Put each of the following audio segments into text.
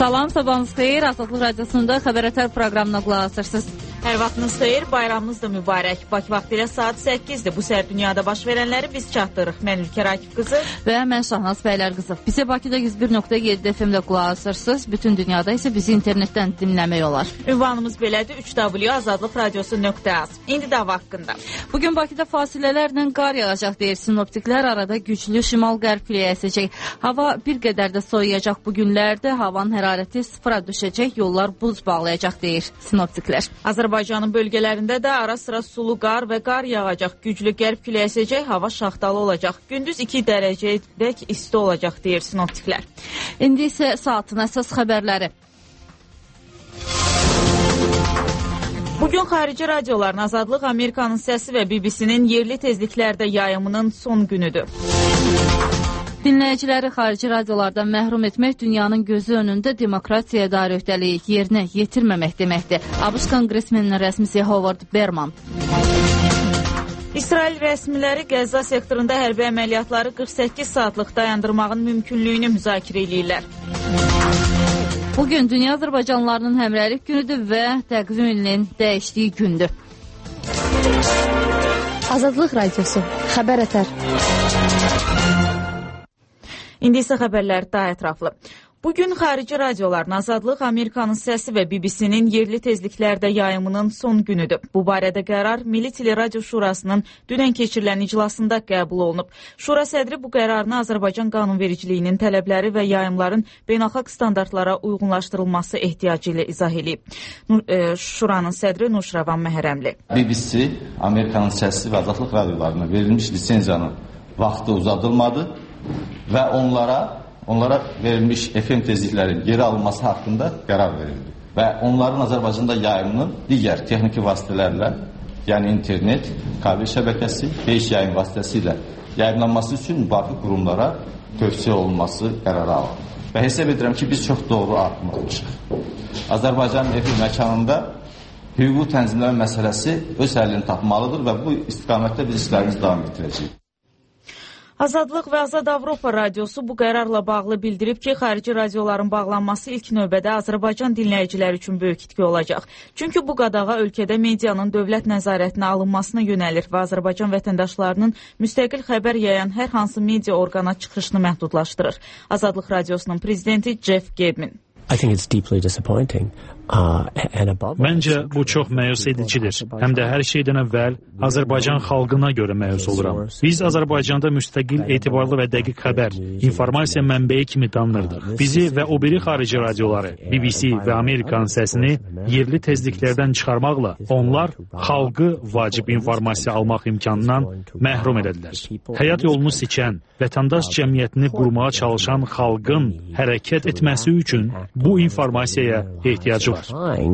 Salam, sabahınız xeyir. Azadlıq Radiosunda Xəbər Ətər proqramına qulaq asırsınız. Hər vaxtınız xeyir, bayramınız da mübarək. Bakı vaxtı ilə saat 8-dir. Bu səhər dünyada baş verənləri biz çatdırırıq. Mən Ülkər Akif qızı və mən Şahnaz Bəylər qızı. Bizi Bakıda 101.7 FM-də qulaq asırsınız. Bütün dünyada isə bizi internetdən dinləmək olar. Ünvanımız belədir: www.azadlıqradiosu.az. İndi də hava haqqında. Bugün Bakıda fasilələrlə qar yağacaq deyir sinoptiklər. Arada güclü şimal-qərb küləyi əsəcək. Hava bir qədər də soyuyacaq bu günlərdə. Havanın hərarəti sıfıra düşəcək. Yollar buz bağlayacaq deyir sinoptiklər. Azərbaycanın bölgələrində də ara-sıra sulu qar və qar yağacaq. Güclü qərb küləyi əsəcək. Hava şaxtalı olacaq. Gündüz 2 dərəcədək isti olacaq deyir sinoptiklər. İndi isə saatın əsas xəbərləri. Bugün xarici radioların Azadlıq, Amerikanın Səsi və BBC-nin yerli tezliklərdə yayımının son günüdür. Dinləyiciləri xarici radiolardan məhrum etmək dünyanın gözü önündə demokratiyaya dair öhdəliyi yerinə yetirməmək deməkdir. ABŞ Konqresmeninin rəsmisi Howard Berman. İsrail rəsmiləri Qəzza sektorunda hərbi əməliyyatları 48 saatlıq dayandırmağın mümkünlüyünü müzakirə edirlər. Bugün Dünya Azərbaycanlılarının həmrəylik günüdür və təqvim ilinin dəyişdiyi gündür. Azadlıq Radiosu, Xəbər Ətər. İndi isə xəbərlər daha ətraflı. Bugün xarici radioların Azadlıq, Amerikanın Səsi və BBC-nin yerli tezliklərdə yayımının son günüdür. Bu barədə qərar Milli Teleradio Şurasının dünən keçirilən iclasında qəbul olunub. Şura sədri bu qərarını Azərbaycan qanunvericiliyinin tələbləri və yayımların beynəlxalq standartlara uyğunlaşdırılması ehtiyacı ilə izah edib. Şuranın sədri Nuşravan Məhərrəmli. BBC, Amerikanın Səsi və Azadlıq radiolarına verilmiş lisenziyanın vaxtı uzadılmadı və onlara verilmiş FM tezliklərin geri alınması haqqında qərar verildi. Və onların Azərbaycanda yayımının digər texniki vasitələrlə, yəni internet, kabel şəbəkəsi, 5 yayım vasitəsilə yayımlanması üçün müvafiq qurumlara tövsiyə olunması qərarı alındı. Və hesab edirəm ki, biz çox doğru addım atmışıq. Azərbaycanın FM məkanında hüquqi tənzimləmə məsələsi öz həllini tapmalıdır və bu istiqamətdə biz işlərimizi davam etdirəcəyik. Azadlıq və Azad Avropa Radiosu bu qərarla bağlı bildirib ki, xarici radioların bağlanması ilk növbədə Azərbaycan dinləyiciləri üçün böyük itki olacaq. Çünki bu qadağa ölkədə medianın dövlət nəzarətinə alınmasına yönəlir və Azərbaycan vətəndaşlarının müstəqil xəbər yayan hər hansı media orqana çıxışını məhdudlaşdırır. Azadlıq Radiosunun prezidenti Jeff Gedmin. Məncə bu çox məyus edicidir. Həm də hər şeydən əvvəl Azərbaycan xalqına görə məyus oluram. Biz Azərbaycanda müstəqil, etibarlı və dəqiq xəbər, informasiya mənbəyi kimi tanınırdıq. Bizi və o biri xarici radioları, BBC və Amerikanın Səsini yerli tezliklərdən çıxarmaqla onlar xalqı vacib informasiya almaq imkanından məhrum edədilər. Həyat yolunu seçən, vətəndaş cəmiyyətini qurmağa çalışan xalqın hərəkət etməsi üçün bu informasiyaya ehtiyacı var.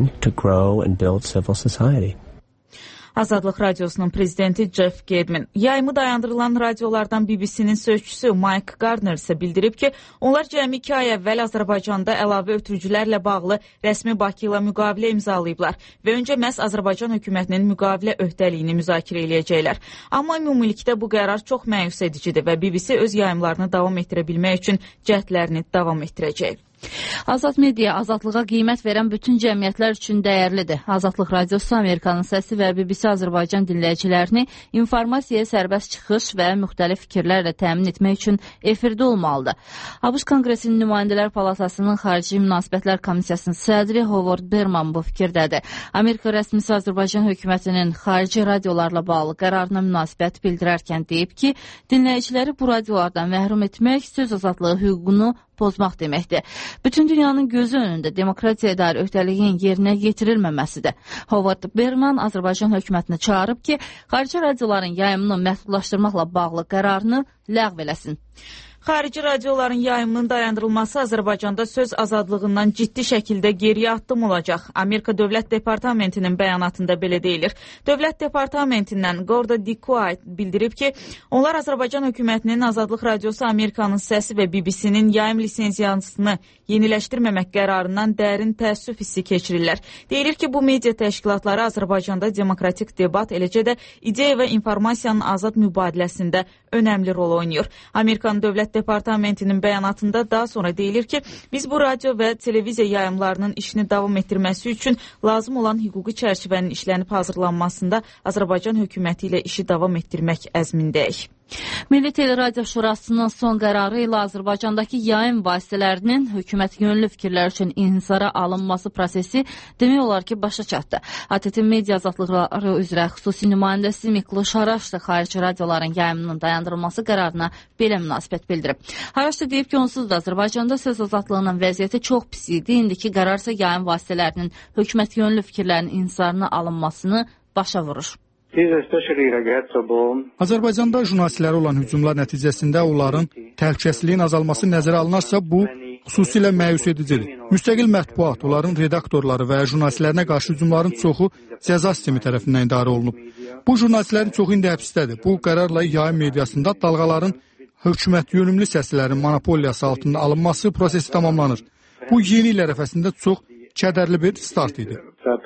Azadlıq Radiosunun prezidenti Jeff Gedmin. Yayımı dayandırılan radiolardan BBC-nin sözçüsü Mike Gardner isə bildirib ki, onlar cəmi 2 ay əvvəl Azərbaycanda əlavə ötürücülərlə bağlı rəsmi Bakı ilə müqavilə imzalayıblar və öncə məhz Azərbaycan hökumətinin müqavilə öhdəliyini müzakirə eləyəcəklər. Amma ümumilikdə bu qərar çox məyus edicidir və BBC öz yayımlarını davam etdirə bilmək üçün cəhdlərini davam etdirəcək. Azad media azadlığa qiymət verən bütün cəmiyyətlər üçün dəyərlidir. Azadlıq Radiosu, Amerikanın Səsi və BBC Azərbaycan dinləyicilərini informasiyaya sərbəst çıxış və müxtəlif fikirlərlə təmin etmək üçün efirdə olmalıdır. ABŞ Konqresinin Nümayəndələr Palatasının Xarici Münasibətlər Komissiyasının sədri Howard Berman bu fikirdədir. Amerika rəsmisi Azərbaycan hökumətinin xarici radiolarla bağlı qərarına münasibət bildirərkən deyib ki, dinləyiciləri bu radiolardan məhrum etmək söz azadlığı hüququnu pozmaq deməkdir. Bütün dünyanın gözü önündə demokratiyaya dair öhdəliyin yerinə yetirilməməsidir. Howard Berman Azərbaycan hökumətinə çağırıb ki, xarici radioların yayımını məhdudlaşdırmaqla bağlı qərarını ləğv eləsin. Xarici radioların yayımının dayandırılması Azərbaycanda söz azadlığından ciddi şəkildə geriyə addım olacaq. Amerika Dövlət Departamentinin bəyanatında belə deyilir. Dövlət Departamentindən Gorda Dikuay bildirib ki, onlar Azərbaycan hökumətinin Azadlıq Radiosu, Amerikanın Səsi və BBC-nin yayım lisenziyasını yeniləşdirməmək qərarından dərin təəssüf hissi keçirirlər. Deyilir ki, bu media təşkilatları Azərbaycanda demokratik debat, eləcə də ideya və informasiyanın azad mübadiləsində önəmli rol oynayır. Amerikanın Dövlət Dövlət Departamentinin bəyanatında daha sonra deyilir ki, biz bu radio və televiziya yayımlarının işini davam etdirməsi üçün lazım olan hüquqi çərçivənin işlənib hazırlanmasında Azərbaycan hökuməti ilə işi davam etdirmək əzmindəyik. Milli Teleradio Şurasının son qərarı ilə Azərbaycandakı yayım vasitələrinin hökumət yönlü fikirlər üçün inhisara alınması prosesi demək olar ki, başa çatdı. ATT Media Azadlıqları üzrə xüsusi nümayəndəsi Mikloş Haraçda xarici radioların yayımının dayandırılması qərarına belə münasibət bildirib. Haraçda deyib ki, onsuz da Azərbaycanda söz azadlığının vəziyyəti çox pis idi. İndiki qərar isə yayım vasitələrinin hökumət yönlü fikirlərin inhisarına alınmasını başa vurur. Azərbaycanda jurnalistlərə olan hücumlar nəticəsində onların təhlükəsizliyin azalması nəzərə alınarsa, bu xüsusilə məyus edicidir. Müstəqil mətbuat, onların redaktorları və jurnalistlərinə qarşı hücumların çoxu cəza sistemi tərəfindən idarə olunub. Bu jurnalistlərin çoxu indi həbsdədir. Bu qərarla yayım mediasında dalğaların hökumət yönümlü səslərin monopoliyası altında alınması prosesi tamamlanır. Bu yeni il ərəfəsində çox kədərli bir start idi.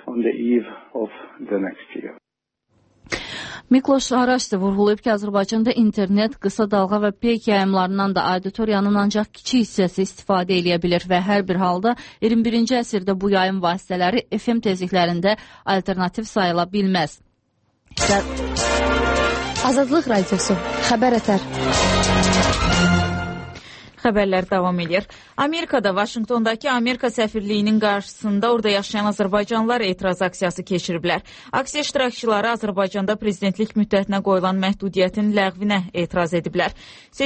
Mikloş Haraçda vurğulayıb ki, Azərbaycanda internet, qısa dalğa və peyk yayımlarından da auditoriyanın ancaq kiçik hissəsi istifadə edə bilir və hər bir halda 21-ci əsrdə bu yayım vasitələri FM tezliklərində alternativ sayıla bilməz. Azadlıq Radiosu, Xəbər Ətər. Xəbərlər davam edir. Amerikada, Vaşinqtondakı Amerika səfirliyinin qarşısında orada yaşayan azərbaycanlılar etiraz aksiyası keçiriblər. Aksiya iştirakçıları Azərbaycanda prezidentlik müddətinə qoyulan məhdudiyyətin ləğvinə etiraz ediblər.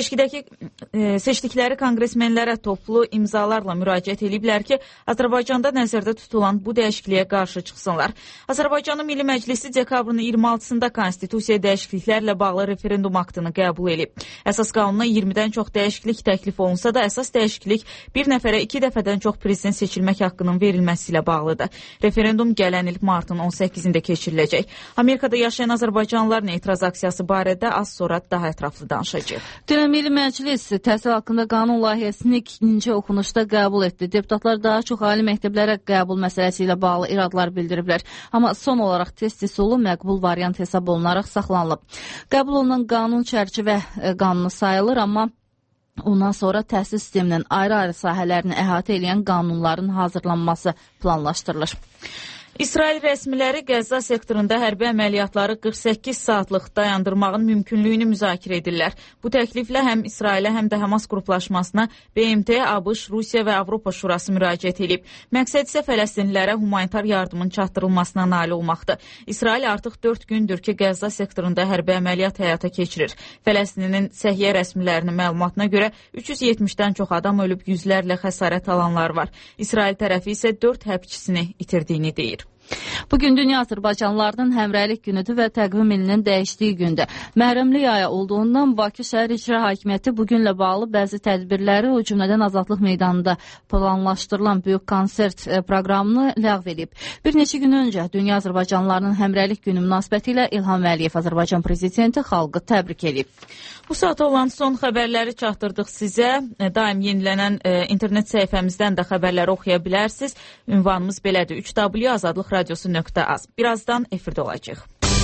Seçdikləri konqresmenlərə toplu imzalarla müraciət ediblər ki, Azərbaycanda nəzərdə tutulan bu dəyişikliyə qarşı çıxsınlar. Azərbaycanın Milli Məclisi dekabrın 26-sında konstitusiya dəyişikliklərlə bağlı referendum aktını qəbul edib. Əsas qanuna 20-dən çox dəyişiklik təklif olunsa da əsas dəyişiklik bir nəfərə 2 dəfədən çox prezident seçilmək haqqının verilməsi ilə bağlıdır. Referendum gələn il martın 18-də keçiriləcək. Amerikada yaşayan azərbaycanlıların etiraz aksiyası barədə az sonra daha ətraflı danışacaq. Dünən Milli Məclis təhsil haqqında qanun layihəsini ikinci oxunuşda qəbul etdi. Deputatlar daha çox ali məktəblərə qəbul məsələsi ilə bağlı iradlar bildiriblər. Amma son olaraq test üsulu məqbul variant hesab olunaraq saxlanılıb. Qəbul olunan qanun çərçivə qanunu sayılır, amma ondan sonra təhsil sisteminin ayrı-ayrı sahələrini əhatə edən qanunların hazırlanması planlaşdırılır. İsrail rəsmiləri Qəzza sektorunda hərbi əməliyyatları 48 saatlıq dayandırmağın mümkünlüyünü müzakirə edirlər. Bu təkliflə həm İsrailə, həm də Hamas qruplaşmasına BMT, ABŞ, Rusiya və Avropa Şurası müraciət edib. Məqsəd isə fələstinlilərə humanitar yardımın çatdırılmasına nail olmaqdır. İsrail artıq 4 gündür ki, Qəzza sektorunda hərbi əməliyyat həyata keçirir. Fələstinin səhiyyə rəsmilərinin məlumatına görə 370-dən çox adam ölüb, yüzlərlə xəsarət alanlar var. İsrail tərəfi isə 4 hərbçisini itirdiyini deyir. Bugün Dünya Azərbaycanlılarının həmrəylik günüdür və təqvim ilinin dəyişdiyi gündür. Məhərrəmlik ayı olduğundan Bakı Şəhər İcra Hakimiyyəti bugünlə bağlı bəzi tədbirləri, o cümlədən Azadlıq Meydanında planlaşdırılan böyük konsert proqramını ləğv edib. Bir neçə gün öncə Dünya Azərbaycanlılarının həmrəylik günü münasibəti ilə İlham Əliyev Azərbaycan Prezidenti xalqı təbrik edib. Bu saata olan son xəbərləri çatdırdıq sizə. Daim yenilənən internet səhifəmizdən də xəbərləri oxuya bilərsiniz. Ünvanımız belədir: 3w.azadlıqradiosu.az. Birazdan efirdə olacaq.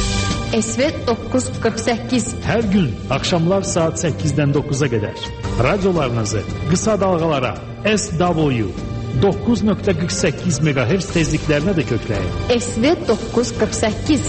SV 948. Hər gün axşamlar saat 8-dən 9-a qədər radiolarınızı qısa dalğalara SW 9.48 MHz tezliklərinə də kökləyin. SV 948.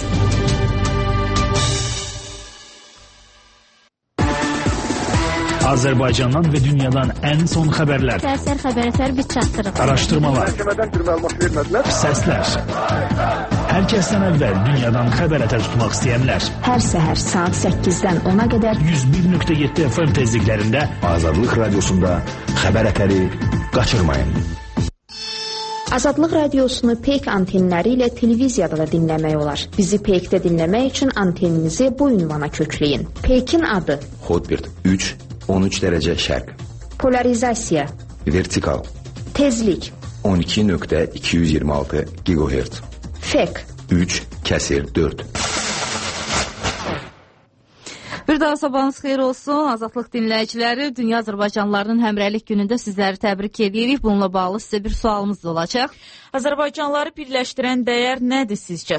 Azərbaycandan və dünyadan ən son xəbərlər. Səhər Xəbər Ətər biz çatdırıq. Araşdırmalar. Məhkəmədən bir məlumat vermədilər. Səslər. Hər kəsdən əvvəl dünyadan xəbər ətər tutmaq istəyənlər. Hər səhər saat 8-dən 10-a qədər 101.7 FM tezliklərində Azadlıq Radiosunda xəbər ətəri qaçırmayın. Azadlıq Radiosunu peyk antenləri ilə televiziyada da dinləmək olar. Bizi peykdə dinləmək üçün anteninizi bu ünvana kökləyin. Peykin adı: Hotbird 3, 13 dərəcə şərq. Polarizasiya: Vertikal. Tezlik: 12.226 GHz. Fek: 3/4. Bir daha sabahınız xeyir olsun. Azadlıq dinləyiciləri, Dünya Azərbaycanlılarının Həmrəylik günündə sizləri təbrik edirik. Bununla bağlı sizə bir sualımız da olacaq. Azərbaycanlıları birləşdirən dəyər nədir sizcə?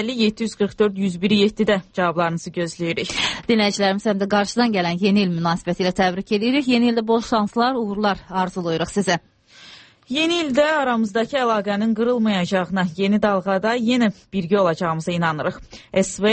050-744-101-7-də cavablarınızı gözləyirik. Dinləyicilərimiz həm də qarşıdan gələn yeni il münasibəti ilə təbrik edirik. Yeni ildə bol şanslar, uğurlar arzulayırıq sizə. Yeni ildə aramızdakı əlaqənin qırılmayacağına, yeni dalğada yenə birgə olacağımıza inanırıq. SV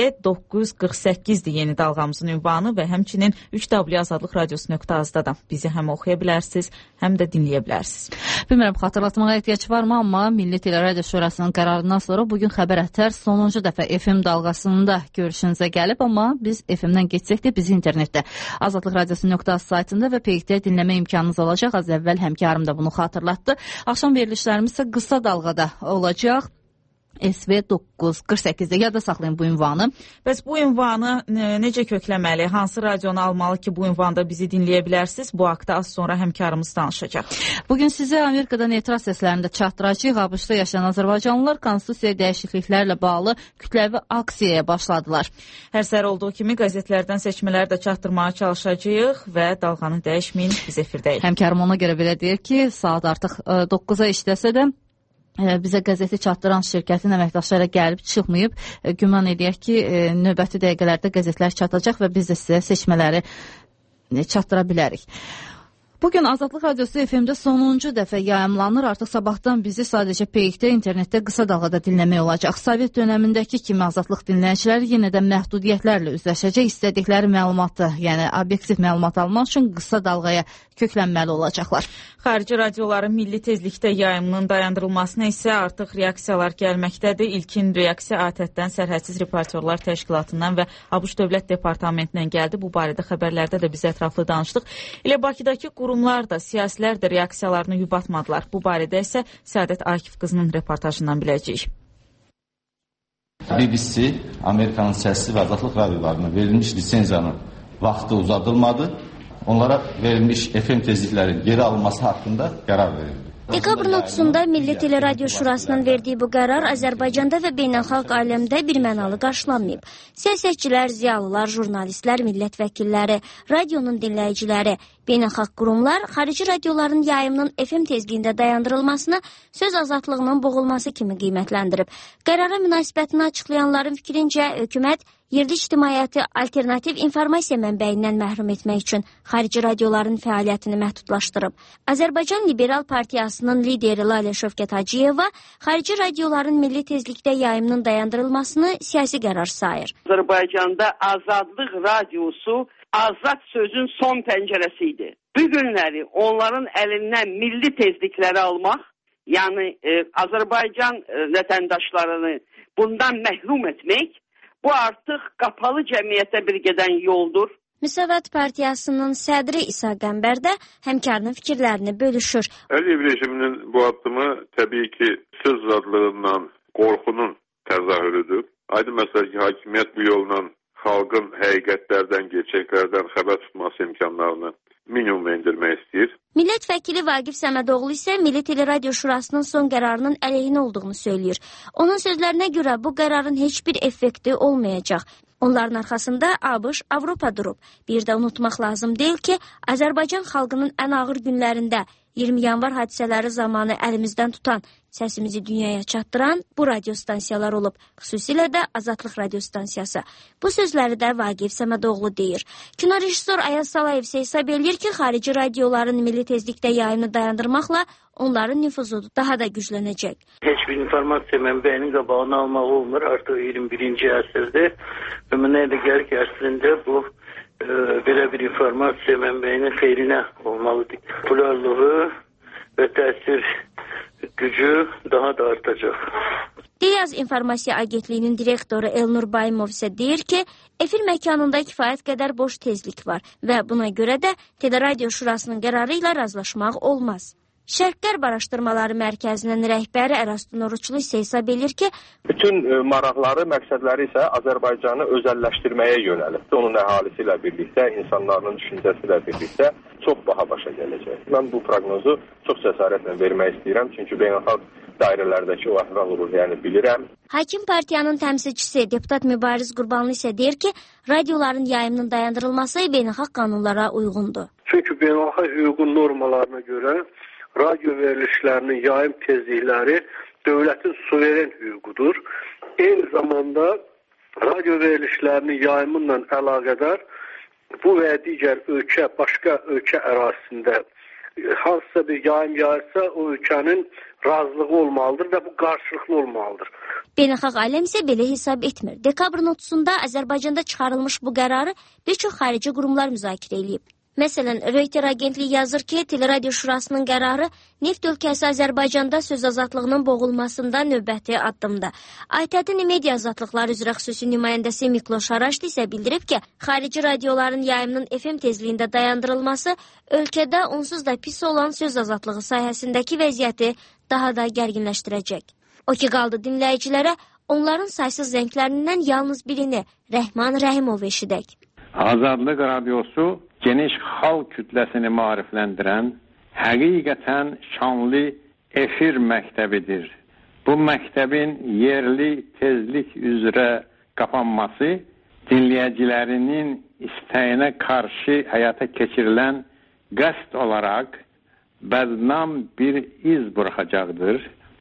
948-dir yeni dalğamızın ünvanı və həmçinin 3w.azadlıqradiosu.az-da da bizi həm oxuya bilərsiniz, həm də dinləyə bilərsiniz. Bilmirəm, xatırlatmağa ehtiyac varmı, amma Milli Teleradio Şurasının qərarından sonra bugün Xəbər Ətər sonuncu dəfə FM dalğasında görüşünüzə gəlib, amma biz FM-dən geçsək də bizi internetdə azadlıqradiosu.az saytında və peykdə dinləmə imkanınız olacaq. Az əvvəl həmkarım da bunu xatırlatdı. Axşam verilişlərimiz isə qısa dalğada olacaq. SV 948-də yada saxlayın bu ünvanı. Bəs bu ünvanı necə kökləməli? Hansı radionu almalı ki, bu ünvanda bizi dinləyə bilərsiniz? Bu haqda az sonra həmkarımız danışacaq. Bugün sizə Amerikadan etiraz səslərində çatdıracağıq. ABŞ-da yaşayan azərbaycanlılar konstitusiya dəyişikliklərlə bağlı kütləvi aksiyaya başladılar. Hər səhər olduğu kimi qəzetlərdən seçmələri də çatdırmağa çalışacağıq və dalğanı dəyişməyin, biz efirdəyik. Həmkarım ona görə belə deyir ki, saat artıq 9-a işləsə də bizə qəzeti çatdıran şirkətin əməkdaşları gəlib çıxmayıb. Güman edək ki, növbəti dəqiqələrdə qəzetlər çatacaq və biz də sizə seçmələri çatdıra bilərik. Bugün Azadlıq Radiosu FM-də sonuncu dəfə yayımlanır. Artıq sabahdan bizi sadəcə peykdə, internetdə qısa dalğada dinləmək olacaq. Sovet dönəmindəki kimi Azadlıq dinləyiciləri yenə də məhdudiyyətlərlə üzləşəcək. İstədikləri məlumatı, yəni obyektiv məlumat almaq üçün qısa dalğaya köklənməli olacaqlar. Xarici radioların milli tezlikdə yayımının dayandırılmasına isə artıq reaksiyalar gəlməkdədir. İlkin reaksiya ATƏT-dən, Sərhədsiz Reportyorlar Təşkilatından və ABŞ Dövlət Departamentindən gəldi. Bu barədə xəbərlərdə də biz ətraflı danışdıq. Elə Bakıdakı qurumlar da, siyasilər də reaksiyalarını yubatmadılar. Bu barədə isə Səadət Akif qızının reportajından biləcəyik. BBC, Amerikanın səsi və azadlıq radiolarına verilmiş lisenziyanın vaxtı uzadılmadı. Onlara verilmiş FM tezliklərin geri alınması haqqında qərar verildi. Dekabrın 30-da Milli Teleradio Şurasının verdiyi bu qərar Azərbaycanda və beynəlxalq aləmdə bir mənalı qarşılanmayıb. Siyasətçilər, ziyalılar, jurnalistlər, millət vəkilləri, radionun dinləyiciləri, beynəlxalq qurumlar xarici radioların yayımının FM tezliyində dayandırılmasını söz azadlığının boğulması kimi qiymətləndirib. Qərara münasibətini açıqlayanların fikrincə, hökumət yerli ictimaiyyəti alternativ informasiya mənbəyindən məhrum etmək üçün xarici radioların fəaliyyətini məhdudlaşdırıb. Azərbaycan Liberal Partiyasının lideri Lalə Şövkət Hacıyeva xarici radioların milli tezlikdə yayımının dayandırılmasını siyasi qərar sayır. Azərbaycanda Azadlıq Radiosu azad sözün son pəncərəsi idi. Bu günləri onların əlindən milli tezlikləri almaq, yəni Azərbaycan vətəndaşlarını bundan məhrum etmək, bu artıq qapalı cəmiyyətə bir gedən yoldur. Müsavat Partiyasının sədri İsa Qəmbər də həmkarının fikirlərini bölüşür. Əliyev rejiminin bu addımı təbii ki, söz azadlığından qorxunun təzahürüdür. Aydın məsələ ki, hakimiyyət bu yolla xalqın həqiqətlərdən, gerçəklərdən xəbər tutması imkanlarını minimuma endirmək istəyir. Millət vəkili Vaqif Səmədoğlu isə Milli Teleradio Şurasının son qərarının əleyhinə olduğunu söyləyir. Onun sözlərinə görə bu qərarın heç bir effekti olmayacaq. Onların arxasında ABŞ, Avropa durub. Bir də unutmaq lazım deyil ki, Azərbaycan xalqının ən ağır günlərində 20 yanvar hadisələri zamanı əlimizdən tutan, səsimizi dünyaya çatdıran bu radiostansiyalar olub, xüsusilə də Azadlıq radiostansiyası. Bu sözləri də Vaqif Səmədoğlu deyir. Kino rejissor Ayaz Salayev isə hesab edir ki, xarici radioların milli tezlikdə yayımını dayandırmaqla onların nüfuzu daha da güclənəcək. Heç bir informasiya mənbəyinin qabağını almaq olmur artıq 21-ci əsrdə. Və mənə elə gəlir ki, əslində bu belə bir informasiya mənbəyinin xeyrinə olmalıdır. Popularlığı və təsir gücü daha da artacaq. Diyaz İnformasiya Agentliyinin direktoru Elnur Bayımov isə deyir ki, efir məkanında kifayət qədər boş tezlik var və buna görə də Teleradio Şurasının qərarı ilə razılaşmaq olmaz. Şərq-Qərb Araşdırmaları Mərkəzinin rəhbəri Ərastin Oruçlu isə hesab edir ki, bütün maraqları, məqsədləri isə Azərbaycanı özəlləşdirməyə yönəlib. Onun əhalisi ilə birlikdə, insanların düşüncəsi ilə birlikdə çox baha başa gələcək. Mən bu proqnozu çox cəsarətlə vermək istəyirəm, çünki beynəlxalq dairələrdəki o əhval olur, yəni bilirəm. Hakim partiyanın təmsilçisi deputat Mübariz Qurbanlı isə deyir ki, radioların yayımının dayandırılması beynəlxalq qanunlara uyğundur. Çünki beynəlxalq hüququn normalarına görə radio verilişlərinin yayım tezlikləri dövlətin suveren hüququdur. Eyni zamanda radio verilişlərinin yayımıyla əlaqədar bu və digər ölkə, başqa ölkə ərazisində hansısa bir yayım yayırsa o ölkənin razılığı olmalıdır və bu qarşılıqlı olmalıdır. Beynəlxalq aləm isə belə hesab etmir. Dekabrın 30-da Azərbaycanda çıxarılmış bu qərarı bir çox xarici qurumlar müzakirə edib. Məsələn, Reuters agentliyi yazır ki, Teleradio Şurasının qərarı neft ölkəsi Azərbaycanda söz azadlığının boğulmasında növbəti addımda. ATƏT-in media azadlıqları üzrə xüsusi nümayəndəsi Mikloş Araşdi isə bildirib ki, xarici radioların yayımının FM tezliyində dayandırılması ölkədə onsuz da pis olan söz azadlığı sahəsindəki vəziyyəti daha da gərginləşdirəcək. O ki qaldı dinləyicilərə onların saysız zənglərindən yalnız birini, Rəhman Rəhimov eşidək. Azadlıq radiosu geniş xalq kütləsini maarifləndirən, həqiqətən şanlı efir məktəbidir. Bu məktəbin yerli tezlik üzrə qapanması dinləyicilərinin istəyinə qarşı həyata keçirilən qəsd olaraq bədnam bir iz buraxacaqdır.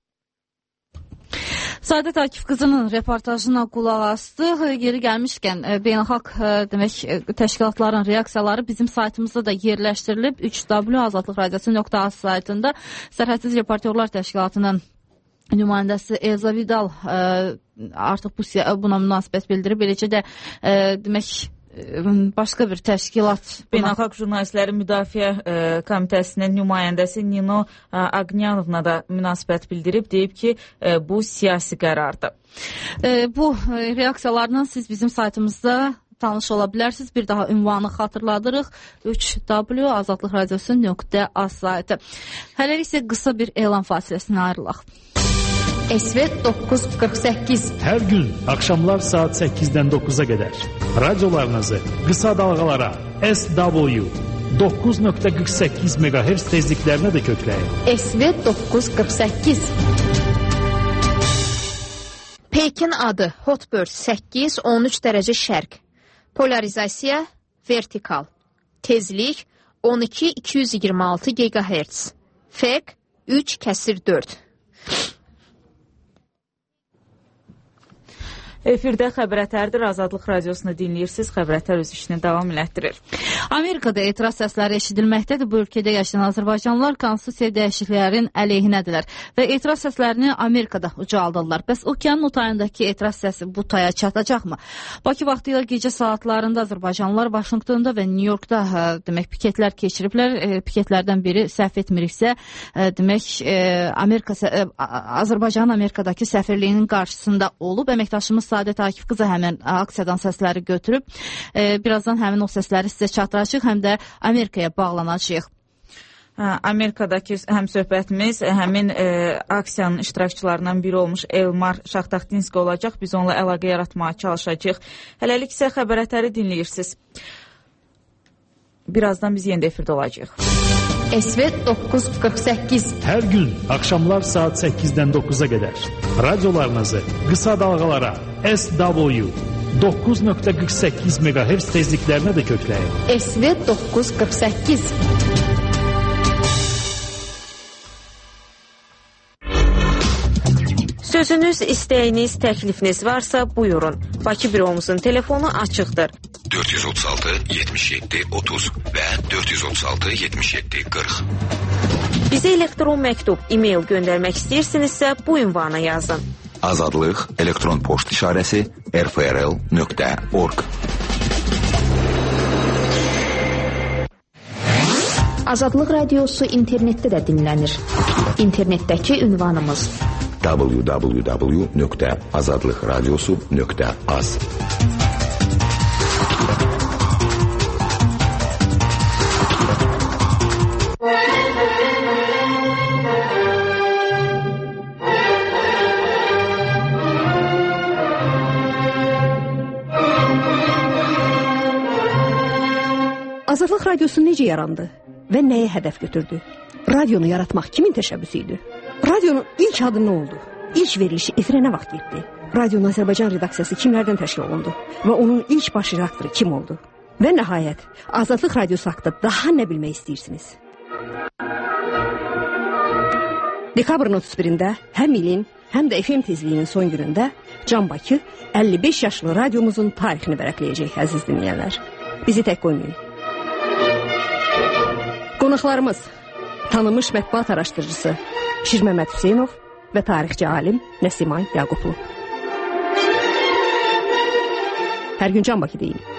Saadət Akif qızının reportajına qulaq astıq. Yeri gəlmişkən beynəlxalq demək təşkilatların reaksiyaları bizim saytımızda da yerləşdirilib. 3w.azadlıqradiosu.az saytında Sərhədsiz Reportyorlar Təşkilatının nümayəndəsi Elza Vidal artıq buna münasibət bildirib. Eləcə də demək başqa bir təşkilat. Beynəlxalq Jurnalistlərin Müdafiə Komitəsinin nümayəndəsi Nino Agniyanovna da münasibət bildirib. Deyib ki, bu siyasi qərardır. Bu reaksiyalarla siz bizim saytımızda tanış ola bilərsiniz. Bir daha ünvanı xatırladırıq. 3w.azadlıqradiosu.az saytı. Hələlik isə qısa bir elan fasiləsinə ayrılaq. SV 948. Hər gün axşamlar saat 8-dən 9-a qədər radiolarınızı qısa dalğalara SW 9.48 MHz tezliklərinə də kökləyin. SV 948. Peykin adı Hotbird 8-13 dərəcə şərq. Polarizasiya vertikal. Tezlik 12-226 GHz. FEQ 3/4. Efirdə Xəbər-Ətərdir. Azadlıq radiosunu dinləyirsiniz. Xəbər-Ətər öz işini davam elətdirir. Amerikada etiraz səsləri eşidilməkdədir. Bu ölkədə yaşayan azərbaycanlılar konstitusiya dəyişikliklərin əleyhinədirlər və etiraz səslərini Amerikada ucaldırlar. Bəs okeanın o tayındakı etiraz səsi bu taya çatacaqmı? Bakı vaxtı ilə gecə saatlarında azərbaycanlılar Vaşinqtonda və Nyu-Yorkda demək piketlər keçiriblər. Piketlərdən biri səhv etmiriksə demək Azərbaycanın Amerikadakı səfirliyinin qarşısında olub. Əməkdaşımız Saadət Akif qızı həmin aksiyadan səsləri götürüb. Birazdan həmin o səsləri sizə çatdıracaq, həm də Amerikaya bağlanacaq. Amerikadakı həmsöhbətimiz həmin aksiyanın iştirakçılarından biri olmuş Elmar Şaxtaxtinski olacaq. Biz onunla əlaqə yaratmağa çalışacağıq. Hələlik isə Xəbər-Ətəri dinləyirsiniz. Birazdan biz yenə də efirdə olacağıq. SV 948. Hər gün axşamlar saat 8-dən 9-a qədər radiolarınızı qısa dalğalara SW 9.48 MHz tezliklərinə də kökləyin. SV 948. Sözünüz, istəyiniz, təklifiniz varsa buyurun. Bakı büromuzun telefonu açıqdır. 436 77 30 və 436 77 40. Bizə elektron məktub, e-mail göndərmək istəyirsinizsə bu ünvana yazın. Azadlıq elektron poçt işarəsi rfrl.org. Azadlıq radiosu internetdə də dinlənir. İnternetdəki ünvanımız www.azadlıqradiosu.az. Azadlıq radiosu necə yarandı və nəyə hədəf götürdü? Radionu yaratmaq kimin təşəbbüsü idi? Radionun ilk adı nə oldu? İlk verilişi efirə nə vaxt getdi? Radionun Azərbaycan redaksiyası kimlərdən təşkil olundu? Və onun ilk baş redaktoru kim oldu? Və nəhayət, Azadlıq Radiosu haqqında daha nə bilmək istəyirsiniz? Dekabrın 31-də həm ilin, həm də FM tezliyinin son günündə Can Bakı 55 yaşlı radiomuzun tarixini vərəqləyəcək, əziz dinləyənlər. Bizi tək qoymayın. Qonaqlarımız tanınmış mətbuat araşdırıcısı Şirməməd Hüseynov və tarixçi alim Nəsiman Yaqublu. Hər gün Can Bakı deyin.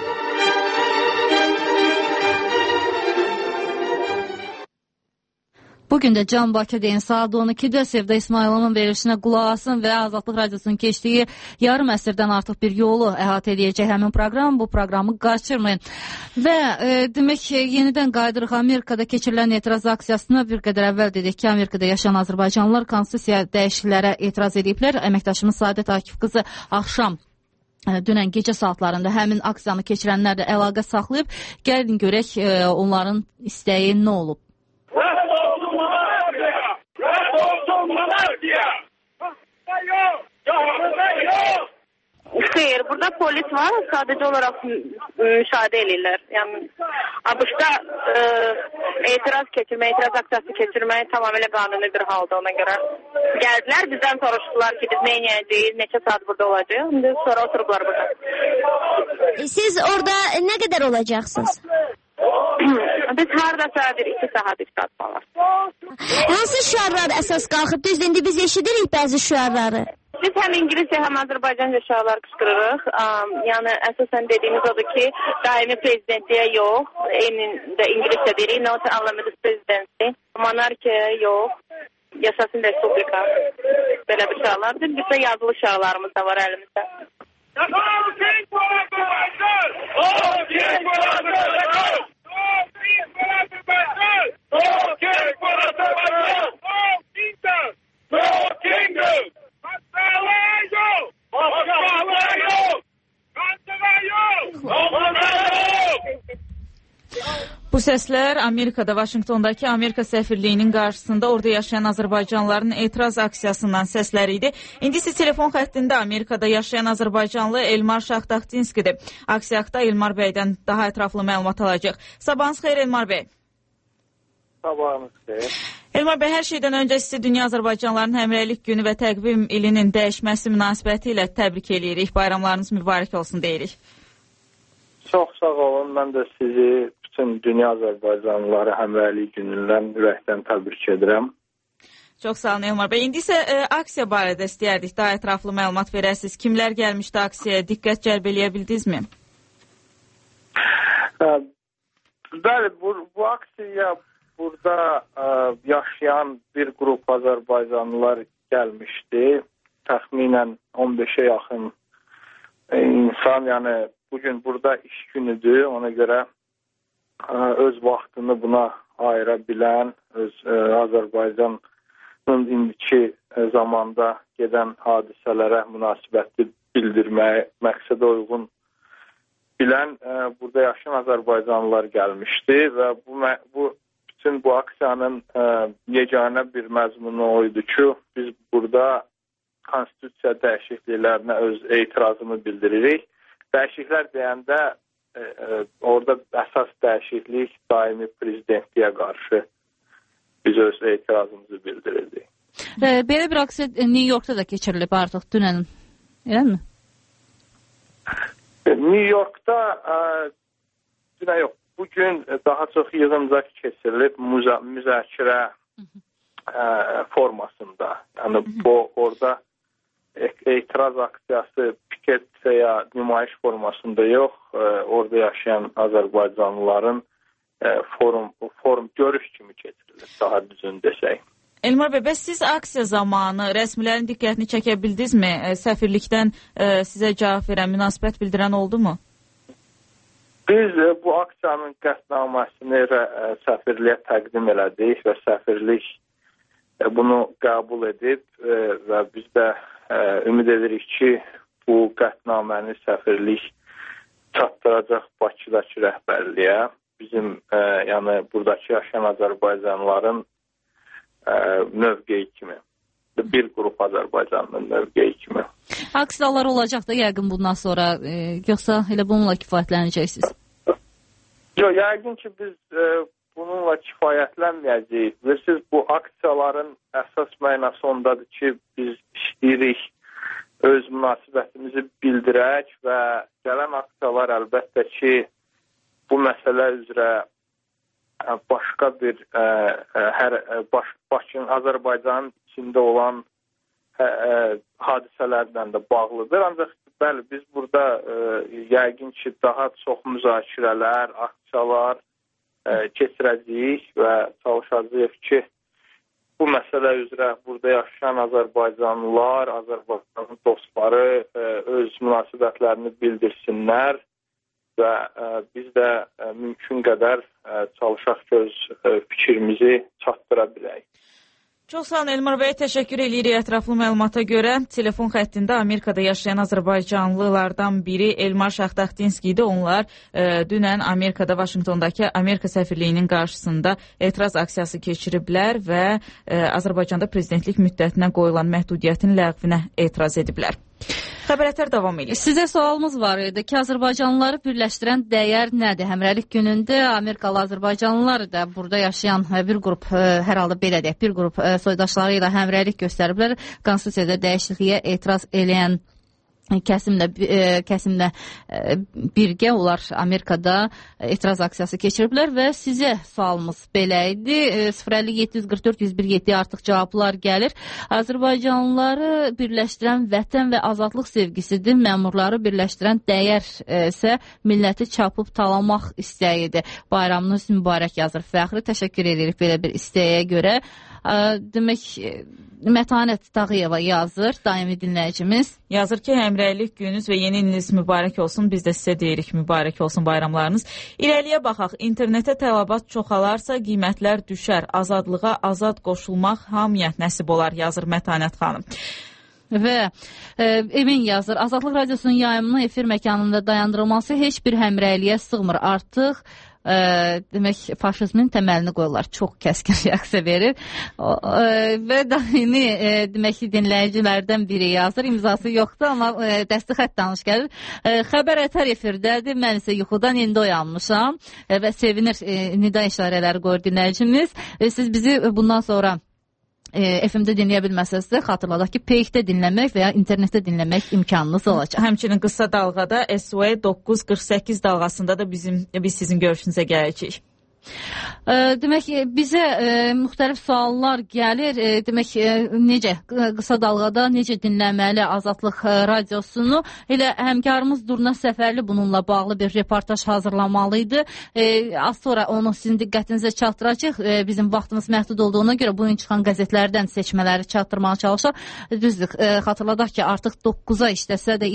Bugün də Can Bakı deyin saat 12-də Sevda İsmayılovun verilişinə qulaq asın və Azadlıq Radiosunun keçdiyi yarım əsrdən artıq bir yolu əhatə edəcək həmin proqram. Bu proqramı qaçırmayın. Və demək yenidən qayıdırıq Amerikada keçirilən etiraz aksiyasına. Bir qədər əvvəl dedik ki, Amerikada yaşayan azərbaycanlılar konstitusiya dəyişikliklərə etiraz ediblər. Əməkdaşımız Saadət Akif qızı axşam dünən gecə saatlarında həmin aksiyanı keçirənlərlə əlaqə saxlayıb. Gəlin görək onların istəyi nə olub. Xeyr, burada polis var, sadəcə olaraq müşahidə edirlər. Yəni, ABŞ-da etiraz aksiyası keçirmək tamamilə qanuni bir halda ona görə. Gəldilər, bizdən soruşdular ki, biz nə edəcəyik, neçə saat burada olacaq. İndi sonra oturublar burada. Siz orada nə qədər olacaqsınız? Biz hardasa bir 2 saat, 3 saat falan. Hansı şüarlar əsas qalxıb? Düzdür, indi biz eşidirik bəzi şüarları. Biz həm İngiliscə, həm Azərbaycanca şüarlar qışqırırıq. Yəni, əsasən dediyimiz odur ki, daimi prezidentliyə yox, eyni də İngiliscə deyirik, not unlimited presidency, monarxiya yox, yaşasın respublika. Belə bir şüarlardır. Bizdə yazılı şüarlarımız da var əlimizdə. Bu səslər Amerikada, Vaşinqtondakı Amerika səfirliyinin qarşısında orada yaşayan azərbaycanlıların etiraz aksiyasından səsləri idi. İndi isə telefon xəttində Amerikada yaşayan azərbaycanlı Elmar Şahtaxtinskidir. Aksiya haqqında Elmar bəydən daha ətraflı məlumat alacaq. Sabahınız xeyir Elmar bəy. Sabahınız xeyir. Elmar bəy, hər şeydən öncə sizi Dünya Azərbaycanlıların Həmrəylik günü və təqvim ilinin dəyişməsi münasibəti ilə təbrik edirik. Bayramlarınız mübarək olsun deyirik. Çox sağ olun. Mən də sizi bütün Dünya Azərbaycanlıları Həmrəylik günündən ürəkdən təbrik edirəm. Çox sağ olun Elmar bəy. İndi isə aksiya barədə istəyərdik daha ətraflı məlumat verəsiniz. Kimlər gəlmişdi aksiyaya? Diqqət cəlb eləyə bildinizmi? Bəli, bu aksiyaya burada yaşayan bir qrup Azərbaycanlılar gəlmişdi. Təxminən 15-ə yaxın insan, yəni bugün burada iş günüdür. Ona görə öz vaxtını buna ayıra bilən, öz Azərbaycanın indiki zamanda gedən hadisələrə münasibəti bildirməyə məqsədə uyğun bilən burada yaşayan Azərbaycanlılar gəlmişdi və bütün bu aksiyanın yeganə bir məzmunu oydu ki, biz burada konstitusiya dəyişikliklərinə öz etirazını bildiririk. Dəyişikliklər deyəndə orada əsas dəyişiklik daimi prezidentliyə qarşı biz öz etirazımızı bildirirdik. Belə bir aksiya New Yorkda da keçirilib artıq dünən, elə mi? New Yorkda dünən yox, bugün daha çox yığıncaq keçirilib müzakirə formasında. Yəni orada etiraz aksiyası piket və nümayiş formasında yox, orada yaşayan Azərbaycanlıların forum görüş kimi keçirilir, daha düzün desək. Elmar bəy, bəs siz aksiya zamanı rəsmilərin diqqətini çəkə bildinizmi? Səfirlikdən sizə cavab verən, münasibət bildirən oldu mu? Biz bu aksiyanın qətnaməsini səfirliyə təqdim elədik və səfirlik bunu qəbul edib və biz də ümid edirik ki, bu qətnaməni səfirlik çatdıracaq Bakıdakı rəhbərliyə. Bizim yəni buradakı yaşayan Azərbaycanlıların mövqeyi kimi. bir qrup Azərbaycanın mövqeyi kimi. Aksiyalar olacaq da yəqin bundan sonra, yoxsa elə bununla kifayətlənəcəksiniz? Yox, yəqin ki biz bununla kifayətlənməyəcəyik. Bilirsiniz, bu aksiyaların əsas mənası ondadır ki, biz istəyirik öz münasibətimizi bildirək və gələn aksiyalar əlbəttə ki, bu məsələ üzrə başqa bir Azərbaycanın içində olan hadisələrlə də bağlıdır. Ancaq bəli, biz burada yəqin ki, daha çox müzakirələr, aksiyalar keçirəcəyik və çalışacağıq ki, bu məsələ üzrə burada yaşayan Azərbaycanlılar, Azərbaycanın dostları öz münasibətlərini bildirsinlər və biz də mümkün qədər çalışaq ki, öz fikrimizi çatdıra bilək. Çox sağ olun Elmar bəy, təşəkkür edirik ətraflı məlumata görə. Telefon xəttində Amerikada yaşayan Azərbaycanlılardan biri Elmar Şaxtaxtinski idi. Onlar dünən Amerikada, Vaşinqtondakı Amerika səfirliyinin qarşısında etiraz aksiyası keçiriblər və Azərbaycanda prezidentlik müddətinə qoyulan məhdudiyyətin ləğvinə etiraz ediblər. Xəbərətlər davam edir. Sizə sualımız var idi ki, Azərbaycanlıları birləşdirən dəyər nədir? Həmrəylik günündə Amerikalı Azərbaycanlılar da burada yaşayan bir qrup, hər halda belə deyək, bir qrup soydaşları ilə həmrəylik göstəriblər. Konstitusiyada dəyişikliyə etiraz eləyən kəsimlə birgə onlar Amerikada etiraz aksiyası keçiriblər və sizə sualımız belə idi. 050-744-101-7 artıq cavablar gəlir. Azərbaycanlıları birləşdirən vətən və azadlıq sevgisidir. Məmurları birləşdirən dəyər isə milləti çapıb talamaq istəyidir. Bayramınız mübarək yazır Fəxri. Təşəkkür edirik belə bir istəyə görə. Demək, Mətanət Tağıyeva yazır, daimi dinləyicimiz. Yazır ki, həmrəylik gününüz və yeni iliniz mübarək olsun. Biz də sizə deyirik, mübarək olsun bayramlarınız. İrəliyə baxaq, internetə tələbat çoxalarsa qiymətlər düşər. Azadlığa azad qoşulmaq hamıya nəsib olar, yazır Mətanət xanım. Və Emin yazır, Azadlıq Radiosunun yayımının efir məkanında dayandırılması heç bir həmrəyliyə sığmır. Artıq demək, faşizmin təməlini qoyurlar. Çox kəskin reaksiya verir. Və daimi demək, dinləyicilərdən biri yazır. İmzası yoxdur, amma dəsti xətt danış gəlir. Xəbər ətər efirdədir. Mən isə yuxudan indi oyanmışam və sevinir nida işarələri qoyur dinləyicimiz. Siz bizi bundan sonra FM-də dinləyə bilməsəniz də xatırladaq ki, Peykdə dinləmək və ya internetdə dinləmək imkanınız olacaq. Həmçinin qısa dalğada SOE 948 dalğasında da biz sizin görüşünüzə gələcəyik. Demək, bizə müxtəlif suallar gəlir. Demək, necə qısa dalğada necə dinləməli Azadlıq radiosunu? Elə həmkarımız Durna Səfərli bununla bağlı bir reportaj hazırlamalıydı. Az sonra onu sizin diqqətinizə çatdıracaq. Bizim vaxtımız məhdud olduğuna görə bugün çıxan qəzetlərdən seçmələri çatdırmağa çalışaq. Düzdür, xatırladaq ki, artıq 9-a işləsə də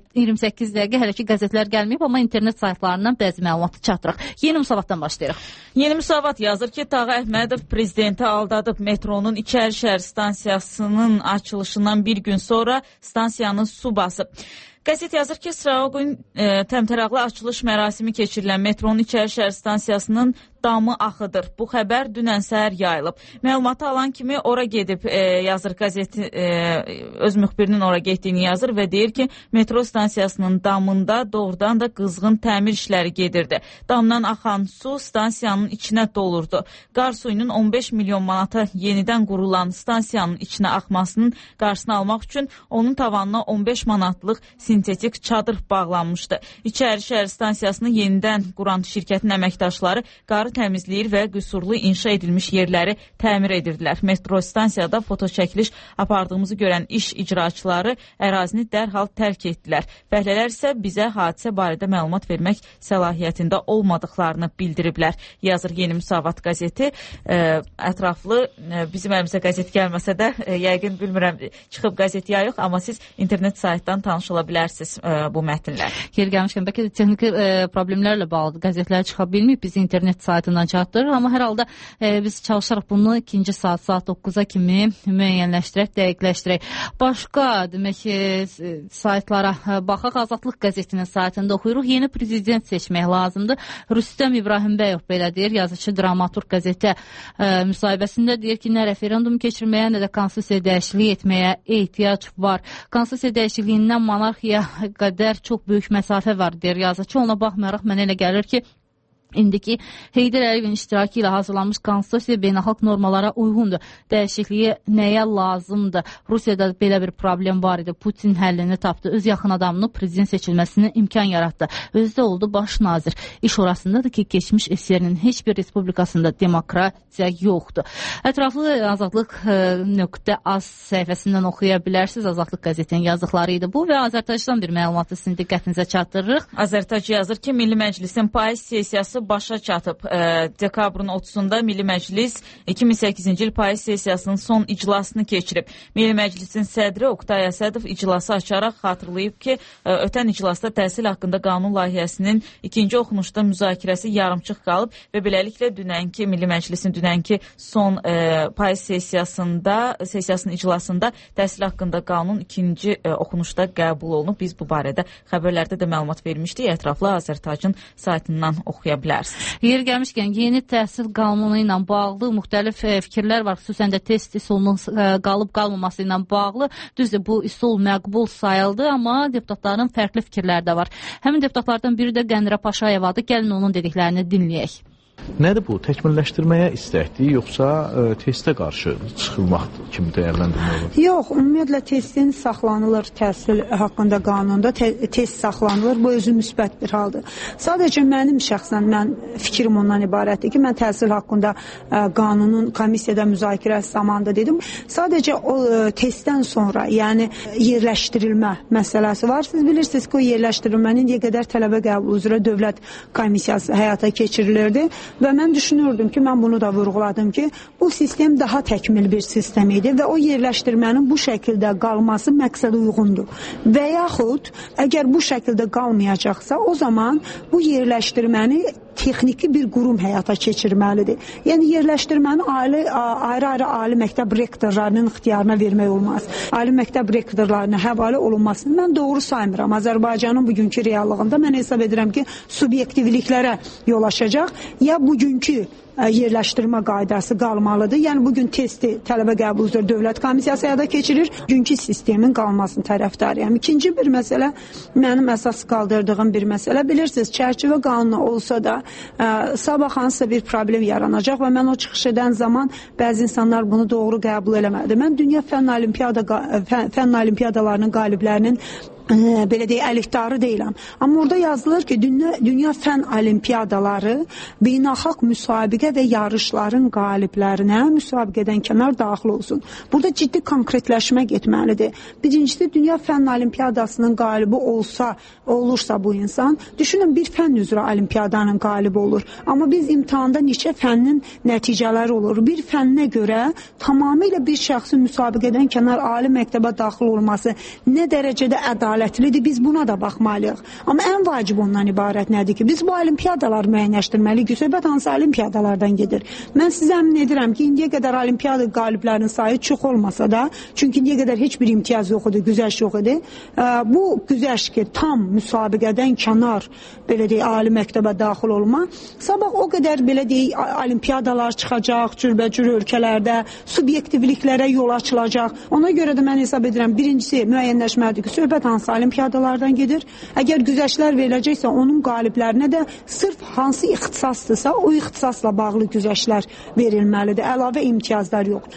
28 dəqiqə hələ ki qəzetlər gəlməyib, amma internet saytlarından bəzi məlumatı çatdıraq. Yeni Müsavatdan başlayırıq. Yeni Müsavat yazır ki, Tağı Əhmədov prezidenti aldadıb. Metronun İçərişəhər stansiyasının açılışından bir gün sonra stansiyanı su basıb. Qəzet yazır ki, sırağa gün təmtəraqlı açılış mərasimi keçirilən metronun İçərişəhər stansiyasının damı axıdır. Bu xəbər dünən səhər yayılıb. Məlumatı alan kimi ora gedib, yazır qəzeti, öz müxbirinin ora getdiyini yazır və deyir ki, metro stansiyasının damında doğrudan da qızğın təmir işləri gedirdi. Damdan axan su stansiyanın içinə dolurdu. Qar suyunun 15 milyon manata yenidən qurulan stansiyanın içinə axmasının qarşısını almaq üçün onun tavanına 15 manatlıq sintetik çadır bağlanmışdı. İçərişəhər stansiyasını yenidən quran şirkətin əməkdaşları qarı təmizləyir və qüsurlu inşa edilmiş yerləri təmir edirdilər. Metro stansiyada foto çəkiliş apardığımızı görən iş icraçıları ərazini dərhal tərk etdilər. Fəhlələr isə bizə hadisə barədə məlumat vermək səlahiyyətində olmadıqlarını bildiriblər. Yazır Yeni Müsavat qəzeti. Ətraflı bizim əlimizə qəzet gəlməsə də, yəqin bilmirəm çıxıb qəzet ya yox, amma siz internet saytdan tanış ola bilərsiniz. bilərsiniz bu mətnlər. Yer gəlmişkən, bəlkə də texniki problemlərlə bağlı qəzetlər çıxa bilməyib, biz internet saytından çatdırırıq, amma hər halda biz çalışarıq bunu ikinci saat 9-a kimi müəyyənləşdirək, dəqiqləşdirək. Başqa, demək ki, saytlara baxaq, Azadlıq qəzetinin saytında oxuyuruq, yeni prezident seçmək lazımdır. Rüstəm İbrahimbəyov belə deyir, yazıcı dramaturq qəzetə müsahibəsində deyir ki, nə referendum keçirməyə, nə də konstitusiya dəyişikliyi etməyə ehtiyac var. Konstitusiya dəyişikliyindən monarxiya qədər çox böyük məsafə var, deyir yazıcı. Ona baxmayaraq mənə elə gəlir ki, indiki Heydər Əliyevin iştirakı ilə hazırlanmış konstitusiya beynəlxalq normalara uyğundur. Dəyişikliyi nəyə lazımdır? Rusiyada belə bir problem var idi. Putin həllini tapdı. Öz yaxın adamını prezident seçilməsine imkan yarattı. Özü də oldu baş nazir. İş orasındadır ki, keçmiş SSR-nin heç bir respublikasında demokratiya yoxdur. Ətraflı Azadlıq.az səhifəsindən oxuya bilərsiniz. Azadlıq qəzetinin yazdıqları idi bu və Azərtacdan bir məlumatı sizin diqqətinizə çatdırırıq. Azərtac yazır ki, Milli Məclisin payız sessiyası başa çatıb. Dekabrın 30-da Milli Məclis 2008-ci il payız sessiyasının son iclasını keçirib. Milli Məclisin sədri Oqtay Əsədov iclası açaraq xatırlayıb ki, ötən iclasda təhsil haqqında qanun layihəsinin ikinci oxunuşda müzakirəsi yarımçıq qalıb və beləliklə dünənki Milli Məclisin dünənki son payız sessiyasının iclasında təhsil haqqında qanun ikinci oxunuşda qəbul olunub. Biz bu barədə xəbərlərdə də məlumat vermişdik. Ətraflı Azərtacın saytından oxuya bilərsiniz. Yer gəlmişkən, yeni təhsil qanunu ilə bağlı müxtəlif fikirlər var. Xüsusən də test üsulunun qalıb-qalmaması ilə bağlı. Düzdür, bu üsul məqbul sayıldı, amma deputatların fərqli fikirləri də var. Həmin deputatlardan biri də Qənirə Paşayevadır. Gəlin onun dediklərini dinləyək. Nədir bu? Təkmilləşdirməyə istəkdir, yoxsa testə qarşı çıxılmaq kimi dəyərləndirmək olur? Yox, ümumiyyətlə testin saxlanılır təhsil haqqında qanunda, test saxlanılır. Bu özü müsbət bir haldır. Sadəcə mənim şəxsən fikrim ondan ibarətdir ki, mən təhsil haqqında qanunun komissiyada müzakirəsi zamanında dedim. Sadəcə o testdən sonra, yəni yerləşdirilmə məsələsi var. Siz bilirsiniz ki, o yerləşdirilmənin nə qədər tələbə qəbulu üzrə dövlət komissiyası həyata keçirilirdi. Və mən düşünürdüm ki, mən bunu da vurğuladım ki, bu sistem daha təkmil bir sistem idi və o yerləşdirmənin bu şəkildə qalması məqsədə uyğundur. Və yaxud, əgər bu şəkildə qalmayacaqsa, o zaman bu yerləşdirməni texniki bir qurum həyata keçirməlidir. Yəni, yerləşdirməni ayrı-ayrı ali məktəb rektorlarının ixtiyarına vermək olmaz. Ali məktəb rektorlarına həvalə olunmasını mən doğru saymıram. Azərbaycanın bugünkü reallığında mən hesab edirəm ki, subyektivliklərə yol açacaq. Ya bugünkü yerləşdirmə qaydası qalmalıdır. Yəni, bugün testi tələbə qəbul üzrə dövlət komissiyası həyata keçirir. Bugünkü sistemin qalmasını tərəfdarıyam. İkinci bir məsələ, mənim əsas qaldırdığım bir məsələ, bilirsiniz, çərçivə qanunu olsa da sabah hansısa bir problem yaranacaq və mən o çıxış edən zaman bəzi insanlar bunu doğru qəbul eləmədi. Mən dünya fənn olimpiyadalarının qaliblərinin belə deyək, əlifdarı deyiləm. Amma orada yazılır ki, dünya fənn olimpiyadaları beynəlxalq müsabiqə və yarışların qaliblərinə müsabiqədən kənar daxil olsun. Burada ciddi konkretləşmə getməlidir. Birincisi, dünya fənn olimpiyadasının qalibi olursa bu insan, düşünün, bir fənn üzrə olimpiyadanın qalibi olur. Amma biz imtihanda neçə fənnin nəticələri olur. Bir fənnə görə tamamilə bir şəxsin müsabiqədən kənar ali məktəbə daxil olması nə dərəcədə ədalətlidir, biz buna da baxmalıyıq. Amma ən vacib ondan ibarət nədir ki, biz bu olimpiyadaları müəyyənləşdirməliyik. Söhbət hansı olimpiyadalardan gedir? Mən sizə əmin edirəm ki, indiyə qədər olimpiyada qaliblərinin sayı çox olmasa da, çünki indiyə qədər heç bir imtiyaz yox idi, güzəşt yox idi. Bu güzəşt ki, tam müsabiqədən kənar, belə deyək, ali məktəbə daxil olma, sabah o qədər, belə deyək, olimpiyadalar çıxacaq, cürbəcür ölkələrdə, subyektivliklərə yol açılacaq. Ona görə də mən hesab edirəm, birincisi müəyyənləşməlidir ki, söhbət hansı olimpiyadalardan gedir. Əgər güzəştlər veriləcəksə, onun qaliblərinə də sırf hansı ixtisasdırsa, o ixtisasla bağlı güzəştlər verilməlidir. Əlavə imtiyazlar yox.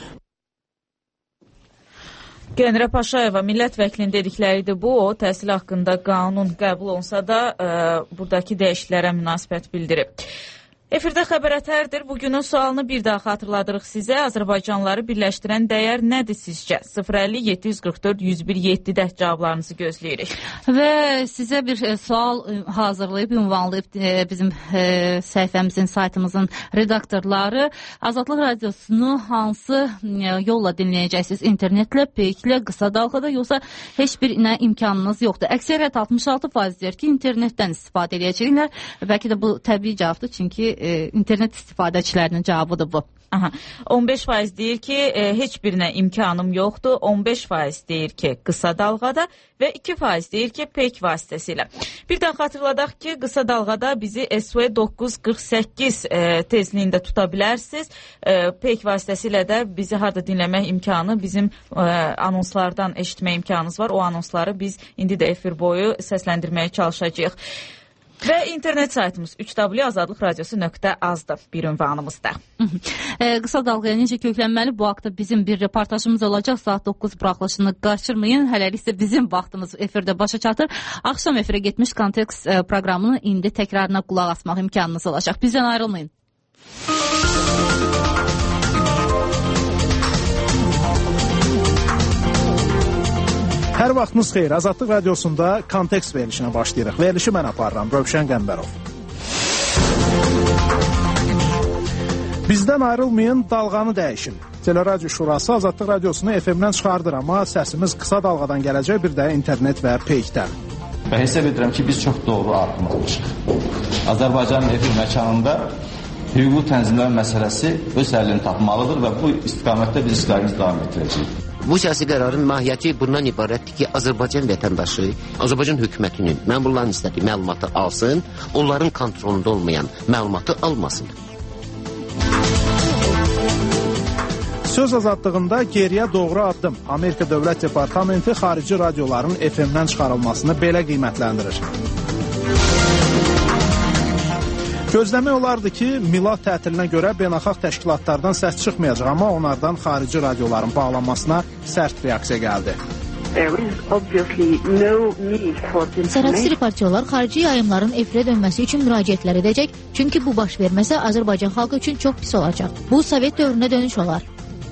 Qənirə Paşayeva millət vəkilinin dedikləridir bu. O, təhsil haqqında qanun qəbul olunsa da buradakı dəyişiklərə münasibət bildirib. Efirdə xəbər ətərdir. Bugünün sualını bir daha xatırladırıq sizə. Azərbaycanlıları birləşdirən dəyər nədir sizcə? 050-744-101-7-də cavablarınızı gözləyirik. Və sizə bir sual hazırlayıb, ünvanlayıb bizim səhifəmizin, saytımızın redaktorları. Azadlıq radiosunu hansı yolla dinləyəcəksiniz? İnternetlə, peyklə, qısa dalğada, yoxsa heç bir imkanınız yoxdur? Əksəriyyət 66% deyir ki, internetdən istifadə edəcəklər. Bəlkə də bu təbii cavabdır, çünki internet istifadəçilərinin cavabıdır bu. 15% deyir ki, heç birinə imkanım yoxdur. 15% deyir ki, qısa dalğada və 2% deyir ki, peyk vasitəsilə. Bir daha xatırladaq ki, qısa dalğada bizi SV 948 tezliyində tuta bilərsiniz. Peyk vasitəsilə də bizi harda dinləmək imkanı, bizim anonslardan eşitmək imkanınız var. O anonsları biz indi də efir boyu səsləndirməyə çalışacağıq. Və internet saytımız 3w.azadlıqradiosu.az-dır bir ünvanımızda. Qısa dalğaya necə köklənməli? Bu haqda bizim bir reportajımız olacaq. Saat 9 buraxılışını qaçırmayın. Hələlik isə bizim vaxtımız efirdə başa çatır. Axşam efirə getmiş kontekst proqramını indi təkrarına qulaq asmaq imkanınız olacaq. Bizdən ayrılmayın. Hər vaxtınız xeyir. Azadlıq radiosunda kontekst verilişinə başlayırıq. Verilişi mən aparıram, Rövşən Qəmbərov. Bizdən ayrılmayın, dalğanı dəyişin. Teleradio Şurası Azadlıq radiosunu FM-dən çıxardır, amma səsimiz qısa dalğadan gələcək, bir də internet və peykdən. Və hesab edirəm ki, biz çox doğru addım atmışıq. Azərbaycanın efir məkanında hüquqi tənzimləmə məsələsi öz həllini tapmalıdır və bu istiqamətdə biz işlərimiz davam etdirəcəyik. Bu siyasi qərarın mahiyyəti bundan ibarətdir ki, Azərbaycan vətəndaşı, Azərbaycan hökumətinin məmurların istədiyi məlumatı alsın, onların kontrolunda olmayan məlumatı almasın. Söz azadlığında geriyə doğru addım. Amerika Dövlət Departamenti xarici radioların FM-dən çıxarılmasını belə qiymətləndirir. Gözləmək olardı ki, Milad tətilinə görə beynəlxalq təşkilatlardan səs çıxmayacaq, amma onlardan xarici radioların bağlanmasına sərt reaksiya gəldi. Sərhədsiz reportyorlar xarici yayımların efirə dönməsi üçün müraciətlər edəcək, çünki bu baş verməsə Azərbaycan xalqı üçün çox pis olacaq. Bu Sovet dövrünə dönüş olar.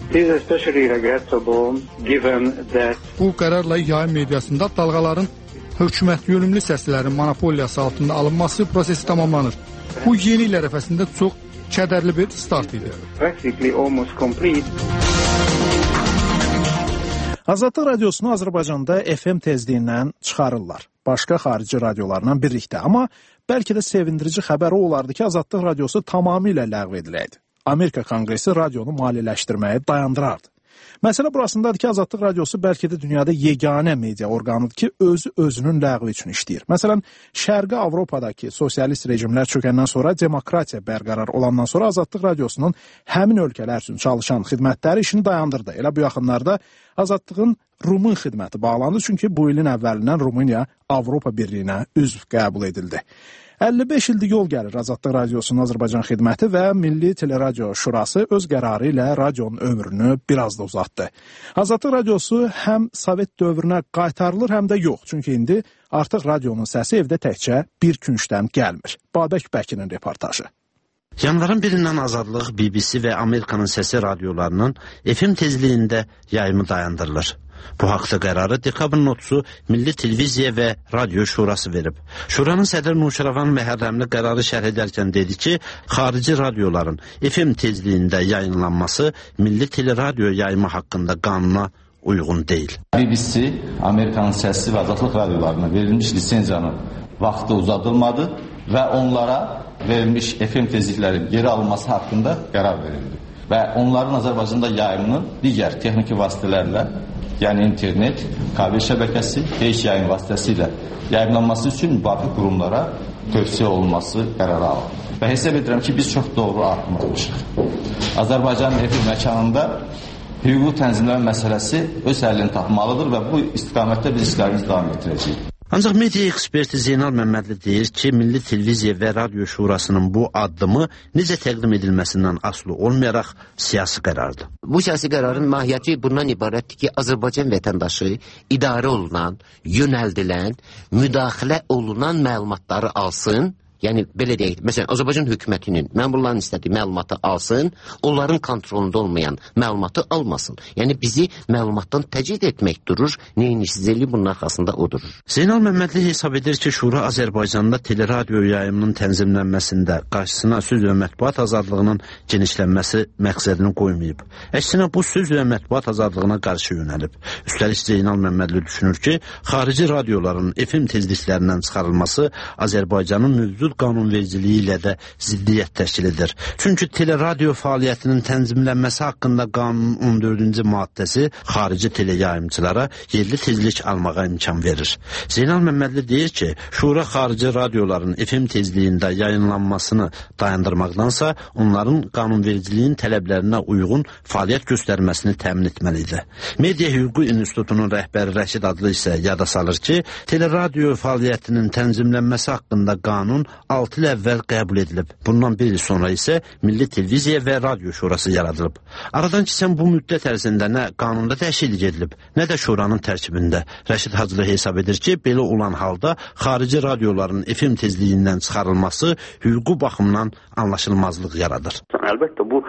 Bu qərarla yayım mediasında dalğaların hökumət yönümlü səslərin monopoliyası altında alınması prosesi tamamlanır. Bu yeni il ərəfəsində çox kədərli bir start idi. Azadlıq radiosunu Azərbaycanda FM tezliyindən çıxarırlar. Başqa xarici radiolarla birlikdə. Amma bəlkə də sevindirici xəbər o olardı ki, Azadlıq radiosu tamamilə ləğv ediləydi. Amerika Konqresi radionu maliyyələşdirməyi dayandırardı. Məsələ burasındadır ki, Azadlıq radiosu bəlkə də dünyada yeganə media orqanıdır ki, özünün ləğvi üçün işləyir. Məsələn, Şərqi Avropadakı sosialist rejimlər çökəndən sonra, demokratiya bərqərar olandan sonra Azadlıq radiosunun həmin ölkələr üçün çalışan xidmətləri işini dayandırdı. Elə bu yaxınlarda Azadlığın Rumun xidməti bağlandı, çünki bu ilin əvvəlindən Rumıniya Avropa Birliyinə üzv qəbul edildi. 55 ildir yol gəlir Azadlıq radiosunun Azərbaycan xidməti və Milli Teleradio Şurası öz qərarı ilə radionun ömrünü biraz da uzatdı. Azadlıq radiosu həm Sovet dövrünə qaytarılır, həm də yox. Çünki indi artıq radionun səsi evdə təkcə bir küncdən gəlmir. Babək Bəkinin reportajı. Yanvarın birindən Azadlıq, BBC və Amerikanın səsi radiolarının FM tezliyində yayımı dayandırılır. Bu haqda qərarı dekabrın 30-u Milli Televiziya və Radio Şurası verib. Şuranın sədr Nuşiravan Məhərrəmli qərarı şərh edərkən dedi ki, xarici radioların FM tezliyində yayınlanması Milli Teleradio yayımı haqqında qanuna uyğun deyil. BBC, Amerikanın səsi və Azadlıq radiolarına verilmiş lisenziyanın vaxtı uzadılmadı və onlara verilmiş FM tezliklərin geri alınması haqqında qərar verildi. Və onların Azərbaycanda yayımının digər texniki vasitələrlə, yəni internet, kabel şəbəkəsi, peyk yayım vasitəsilə yayımlanması üçün müvafiq qurumlara tövsiyə olunması qərarı alındı. Və hesab edirəm ki, biz çox doğru addım atmışıq. Azərbaycanın efir məkanında hüquqi tənzimləmə məsələsi öz həllini tapmalıdır və bu istiqamətdə biz işlərimizi davam etdirəcəyik. Ancaq media eksperti Zeynal Məmmədli deyir ki, Milli Televiziya və Radio Şurasının bu addımı necə təqdim edilməsindən asılı olmayaraq siyasi qərardır. Bu siyasi qərarın mahiyyəti bundan ibarətdir ki, Azərbaycan vətəndaşı idarə olunan, yönəldilən, müdaxilə olunan məlumatları alsın, Yəni belə deyək, məsələn, Azərbaycan hökumətinin məmurların istədiyi məlumatı alsın, onların kontrolunda olmayan məlumatı almasın. Yəni bizi məlumatdan təcrid etmək durur, neyinisizliyi bunun arxasında o durur. Zeynal Məmmədli hesab edir ki, Şura Azərbaycanda teleradio yayımının tənzimlənməsində qarşısına söz və mətbuat azadlığının genişlənməsi məqsədini qoymayıb. Əksinə bu söz və mətbuat azadlığına qarşı yönəlib. Üstəlik Zeynal Məmmədli düşünür ki, xarici radioların FM tezliklərindən çıxarılması Azərbaycanın mövcud qanunvericiliyi ilə də ziddiyyət təşkil edir. Çünki teleradio fəaliyyətinin tənzimlənməsi haqqında qanunun 14-cü maddəsi xarici teleyayımçılara yerli tezlik almağa imkan verir. Zeynal Məmmədli deyir ki, Şura xarici radioların FM tezliyində yayınlanmasını dayandırmaqdansa, onların qanunvericiliyin tələblərinə uyğun fəaliyyət göstərməsini təmin etməlidir. Media Hüququ İnstitutunun rəhbəri Rəşid Adlı isə yada salır ki, teleradio fəaliyyətinin tənzimlənməsi haqqında qanun 6 il əvvəl qəbul edilib. Bundan bir il sonra isə Milli Televiziya və Radio Şurası yaradılıb. Aradan keçən bu müddət ərzində nə qanunda dəyişiklik edilib, nə də şuranın tərkibində. Rəşid Hacılı hesab edir ki, belə olan halda xarici radioların FM tezliyindən çıxarılması hüquqi baxımdan anlaşılmazlıq yaradır. Əlbəttə bu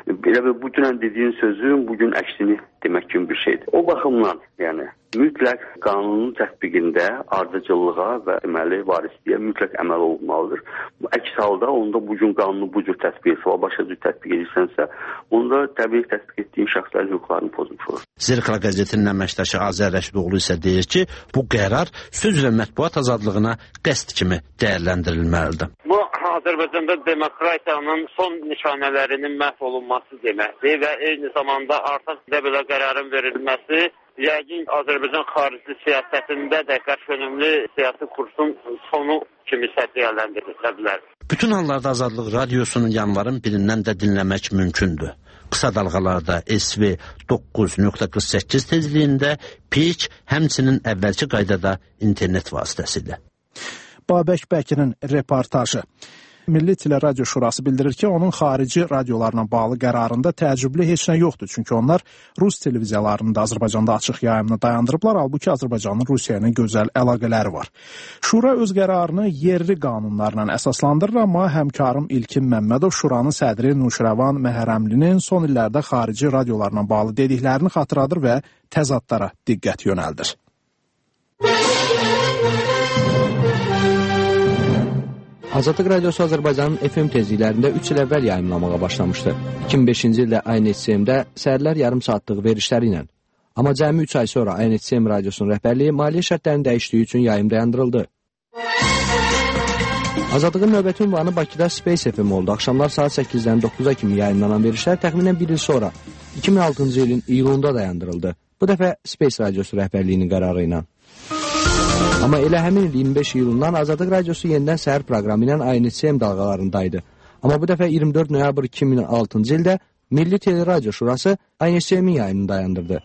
bu dünən dediyin sözün bugün əksini demək kimi bir şeydir. O baxımdan, yəni mütləq qanunun tətbiqində ardıcıllığa və deməli varisliyə mütləq əməl olunmalıdır. Əks halda onda bugün qanunu bu cür tətbiq etsə, başqa cür tətbiq edirsənsə, onda təbii tətbiq etdiyin şəxslərin hüquqlarını pozmuş olur. Zirkla qəzetinin əməkdaşı Azər Rəşidoğlu isə deyir ki, bu qərar söz və mətbuat azadlığına qəsd kimi dəyərləndirilməlidir. Bu Azərbaycanda demokratiyanın son nişanələrinin məhv olunması deməkdir və eyni zamanda artıq belə qərarın verilməsi yəqin Azərbaycan xarici siyasətində də qəşönümlü siyasi kursun sonu kimi dəyərləndirilə bilər. Bütün hallarda Azadlıq Radiosunun yanvarın birindən də dinləmək mümkündür. Qısa dalğalarda SV 9.48 tezliyində, pitch həmçinin əvvəlki qaydada internet vasitəsilə. Babək Bəkirin reportajı. Milli Teleradio Şurası bildirir ki, onun xarici radiolarına bağlı qərarında təəccüblü heç nə yoxdur. Çünki onlar Rus televiziyalarında Azərbaycanda açıq yayımını dayandırıblar, halbuki Azərbaycanın Rusiya ilə gözəl əlaqələri var. Şura öz qərarını yerli qanunlarla əsaslandırır, amma həmkarım İlkin Məmmədov Şuranın sədri Nuşirəvan Məhərrəmlinin son illərdə xarici radiolarla bağlı dediklərini xatırladır və təzadlara diqqət yönəldir. Azadlıq Radiosu Azərbaycanın FM tezliklərində 3 il əvvəl yayımlamağa başlamışdı. 2005-ci ildə ANSM-də səhərlər yarım saatlıq verişləri ilə. Amma cəmi 3 ay sonra ANSM radiosunun rəhbərliyi maliyyə şərtlərinin dəyişdiyi üçün yayım dayandırıldı. Azadlığın növbəti ünvanı Bakıda Space FM oldu. Axşamlar saat 8-dən 9-a kimi yayımlanan verişlər təxminən 1 il sonra 2006-cı ilin iyulunda dayandırıldı. Bu dəfə Space radiosu rəhbərliyinin qərarı ilə. Amma elə həmin il 25 iyulundan Azadlıq Radiosu yenidən səhər proqramı ilə ANSM dalğalarındaydı. Amma bu dəfə 24 noyabr 2006-cı ildə Milli Teleradio Şurası ANSM-in yayımını dayandırdı.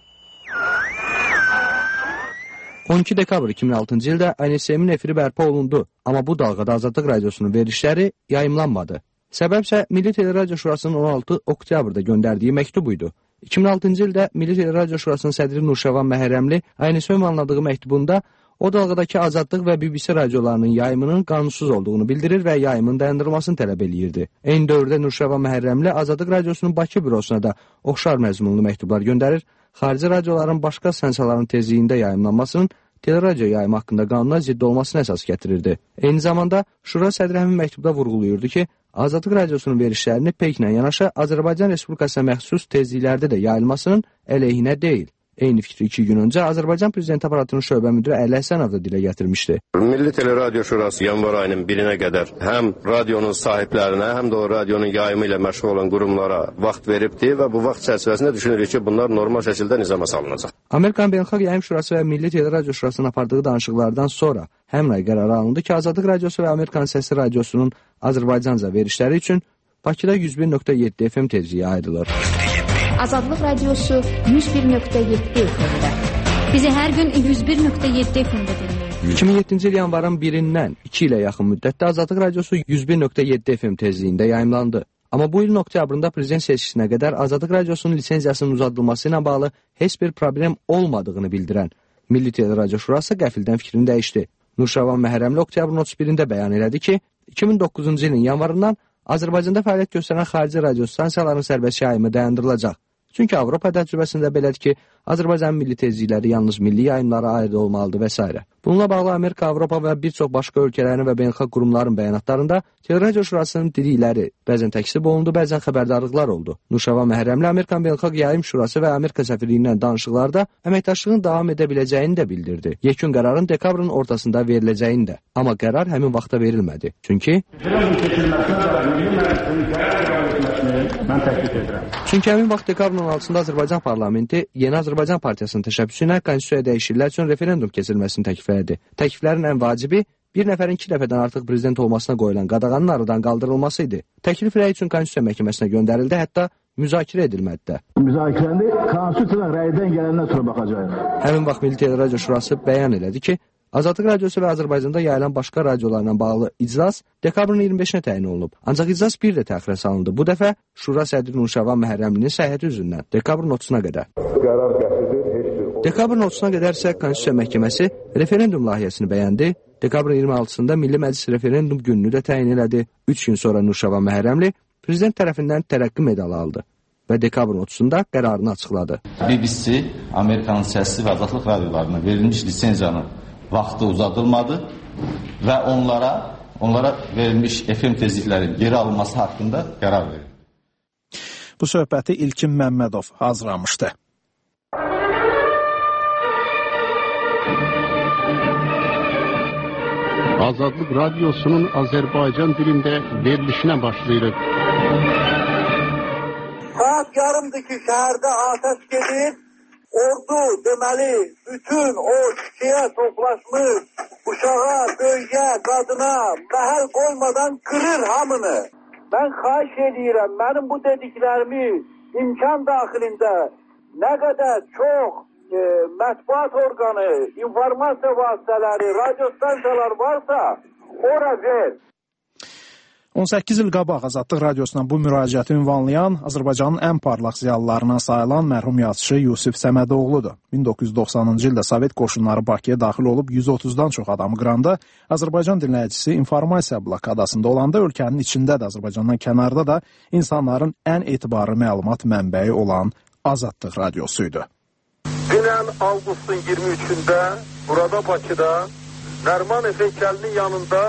12 dekabr 2006-cı ildə ANSM-in efiri bərpa olundu. Amma bu dalğada Azadlıq Radiosunun verilişləri yayımlanmadı. Səbəbsə Milli Teleradio Şurasının 16 oktyabrda göndərdiyi məktub idi. 2006-cı ildə Milli Teleradio Şurasının sədri Nuşirəvan Məhərrəmli ANSM ünvanladığı məktubunda o dalğadakı Azadlıq və BBC radiolarının yayımının qanunsuz olduğunu bildirir və yayımın dayandırılmasını tələb eləyirdi. Eyni dövrdə Nuşirəvan Məhərrəmli Azadlıq Radiosunun Bakı bürosuna da oxşar məzmunlu məktublar göndərir, xarici radioların başqa stansiyaların tezliyində yayımlanmasının teleradio yayımı haqqında qanuna zidd olmasına əsas gətirirdi. Eyni zamanda Şura sədri həmin məktubda vurğulayırdı ki, Azadlıq Radiosunun verişlərini PEK-lə yanaşı Azərbaycan Respublikasına məxsus tezliklərdə də yayılmasının əleyhinə deyil. Eyni fikri 2 gün öncə Azərbaycan Prezidenti Aparatının şöbə müdiri Əli Həsənov da dilə gətirmişdi. Milli Teleradio Şurası yanvar ayının 1-nə qədər həm radionun sahiblərinə, həm də o radionun yayımı ilə məşğul olan qurumlara vaxt veribdi və bu vaxt çərçivəsində düşünürük ki, bunlar normal şəkildə nizama salınacaq. Amerikan Beynəlxalq Yayım Şurası və Milli Teleradio Şurasının apardığı danışıqlardan sonra həmin ay qərarı alındı ki, Azadlıq Radiosu və Amerikan Səsi Radiosunun Azərbaycanca verişləri üçün Bakıda 101.7 FM tezliyi ayrılır. Azadlıq Radiosu 101.7 FM-də. Bizi hər gün 101.7 FM-də dinləyin. 2007-ci il yanvarın 1-dən 2 ilə yaxın müddətdə Azadlıq Radiosu 101.7 FM tezliyində yayımlandı. Amma bu ilin oktyabrında prezident seçkisinə qədər Azadlıq Radiosunun lisenziyasının uzadılması ilə bağlı heç bir problem olmadığını bildirən Milli Teleradio Şurası qəfildən fikrini dəyişdi. Nuşirəvan Məhərrəmli oktyabrın 31-də bəyan elədi ki, 2009-cu ilin yanvarından Azərbaycanda fəaliyyət göstərən xarici radio stansiyaların sərbəst yayımı dayandırılacaq. Çünki Avropa təcrübəsində belədir ki, Azərbaycanın milli tezlikləri yalnız milli yayımlara aid olmalıdır və s. Bununla bağlı Amerika, Avropa və bir çox başqa ölkələrin və beynəlxalq qurumların bəyanatlarında Teleradio Şurasının dedikləri bəzən təksib olundu, bəzən xəbərdarlıqlar oldu. Nuşava Məhrəmli Amerikan Beynəlxalq Yayım Şurası və Amerika səfirliyindən danışıqlarda əməkdaşlığın davam edə biləcəyini də bildirdi. Yekun qərarın dekabrın ortasında veriləcəyini də. Amma qərar həmin vaxta verilmədi. Çünki həmin vaxt dekabrın 16-sında Azərbaycan parlamenti Yeni Azərbaycan Partiyasının təşəbbüsü ilə konstitusiyaya dəyişikliklər üçün referendum keçirilməsini təklif etdi. Təkliflərin ən vacibi bir nəfərin 2 dəfədən artıq prezident olmasına qoyulan qadağanın aradan qaldırılması idi. Təklif rəy üçün Konstitusiya Məhkəməsinə göndərildi, hətta müzakirə edilmədi də. Müzakirəndə Konstitusiya rəydən gələndən sonra baxacağıq. Həmin vaxt Milli Teleradio Şurası bəyan elədi ki, Azadlıq Radiosu və Azərbaycanda yayılan başqa radiolarla bağlı iclas dekabrın 25-nə təyin olunub. Ancaq iclas bir də təxirə salındı. Bu dəfə Şura sədri Nuşava Məhrəmlinin səhhəti üzündən dekabrın 30-na qədər. Dekabrın 30-na qədər isə Konstitusiya Məhkəməsi referendum layihəsini bəyəndi. Dekabrın 26-sında Milli Məclis referendum gününü də təyin elədi. 3 gün sonra Nuşava Məhrəmli prezident tərəfindən tərəqqi medalı aldı və dekabrın 30-da qərarını açıqladı. BBC Amerikanın səsli və azadlıq radiolarına verilmiş lisenziyanın vaxtı uzadılmadı və onlara verilmiş FM tezliklərin geri alınması haqqında qərar verildi. Bu söhbəti İlkin Məmmədov hazırlamışdı. Azadlıq Radiosunun Azərbaycan dilində verilişinə başlayırıq. Saat yarımdır ki, şəhərdə atəş gedir. Ordu deməli bütün o şiyə toplaşmış uşağa, böyüyə, qadına məhəl qoymadan qırır hamını. Mən xahiş edirəm, mənim bu dediklərimi imkan daxilində nə qədər çox mətbuat orqanı, informasiya vasitələri, radio stansiyalar varsa, ora ver. 18 il qabaq Azadlıq Radiosuna bu müraciəti ünvanlayan Azərbaycanın ən parlaq ziyalılarından sayılan mərhum yazıçı Yusif Səmədoğludur. 1990-cı ildə Sovet qoşunları Bakıya daxil olub 130-dan çox adamı qıranda Azərbaycan dinləyicisi informasiya blokadasında olanda ölkənin içində də Azərbaycandan kənarda da insanların ən etibarlı məlumat mənbəyi olan Azadlıq Radiosuydu. Dünən avqustun 23-də burada Bakıda Nərmanov heykəlinin yanında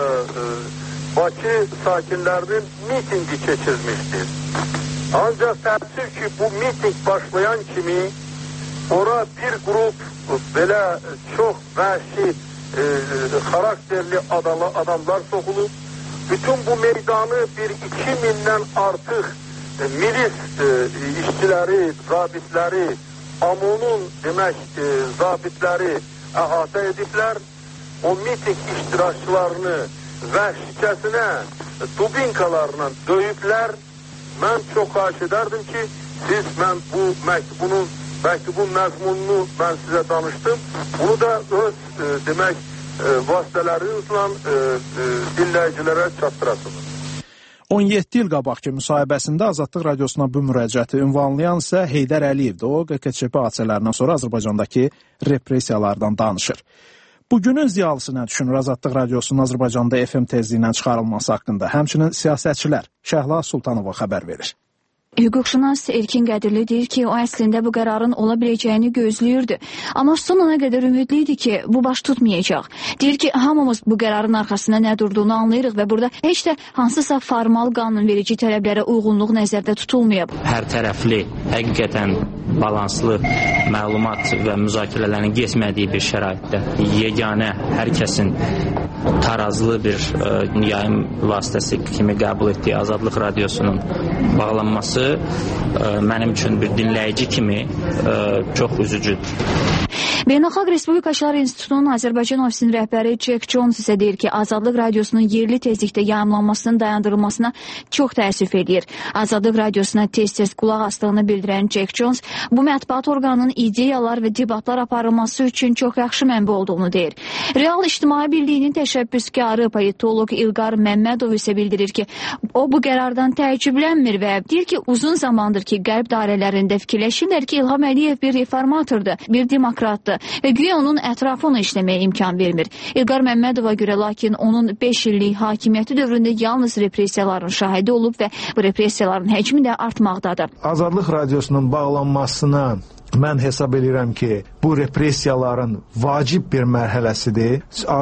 Bakı sakinlərinin mitingi keçirilmişdir. Ancaq təəssüf ki, bu miting başlayan kimi ora bir qrup belə çox vəhşi xarakterli adamlar soxulub. Bütün bu meydanı bir 2000-dən artıq milis işçiləri, zabitləri, AMON'un demək zabitləri əhatə ediblər. O miting iştirakçılarını vəhşicəsinə dubinkalarla döyüblər. Mən çox xahiş edərdim ki, mən bu məktubun məzmununu mən sizə danışdım. Bunu da öz demək vasitələrinizlə dinləyicilərə çatdırasınız. 17 il qabaqki müsahibəsində Azadlıq Radiosuna bu müraciəti ünvanlayan isə Heydər Əliyevdir. O, QKÇP hadisələrindən sonra Azərbaycandakı repressiyalardan danışır. Bugünün ziyalısı nə düşünür Azadlıq Radiosunun Azərbaycanda FM tezliyindən çıxarılması haqqında? Həmçinin siyasətçilər Şəhla Sultanova xəbər verir. Hüquqşünas Erkin Qədirli deyir ki, o əslində bu qərarın ola biləcəyini gözləyirdi. Amma son ana qədər ümidli idi ki, bu baş tutmayacaq. Deyir ki, hamımız bu qərarın arxasında nə durduğunu anlayırıq və burada heç də hansısa formal qanunverici tələblərə uyğunluq nəzərdə tutulmayıb. Hər tərəfli, həqiqətən balanslı məlumat və müzakirələrin getmədiyi bir şəraitdə yeganə hər kəsin tarazlı bir yayım vasitəsi kimi qəbul etdiyi Azadlıq Radiosunun bağlanması mənim üçün bir dinləyici kimi çox üzücüdür. Beynəlxalq Respublikaçılar İnstitutunun Azərbaycan ofisinin rəhbəri Jack Jones isə deyir ki, Azadlıq Radiosunun yerli tezlikdə yayımlanmasının dayandırılmasına çox təəssüf edir. Azadlıq Radiosuna tez-tez qulaq asdığını bildirən Jack Jones, bu mətbuat orqanının ideyalar və debatlar aparılması üçün çox yaxşı mənbə olduğunu deyir. Real İctimai Birliyinin təşəbbüskarı politoloq İlqar Məmmədov isə bildirir ki, o bu qərardan təəccüblənmir və deyir ki, uzun zamandır ki, qərb dairələrində fikirləşirlər ki, İlham Əliyev bir reformatordur, bir demokratdır. və güya onun ətrafı ona işləməyə imkan vermir. İlqar Məmmədova görə lakin onun 5 illik hakimiyyəti dövründə yalnız repressiyaların şahidi olub və bu repressiyaların həcmi də artmaqdadır. Azadlıq Radiosunun bağlanmasına mən hesab edirəm ki, bu repressiyaların vacib bir mərhələsidir.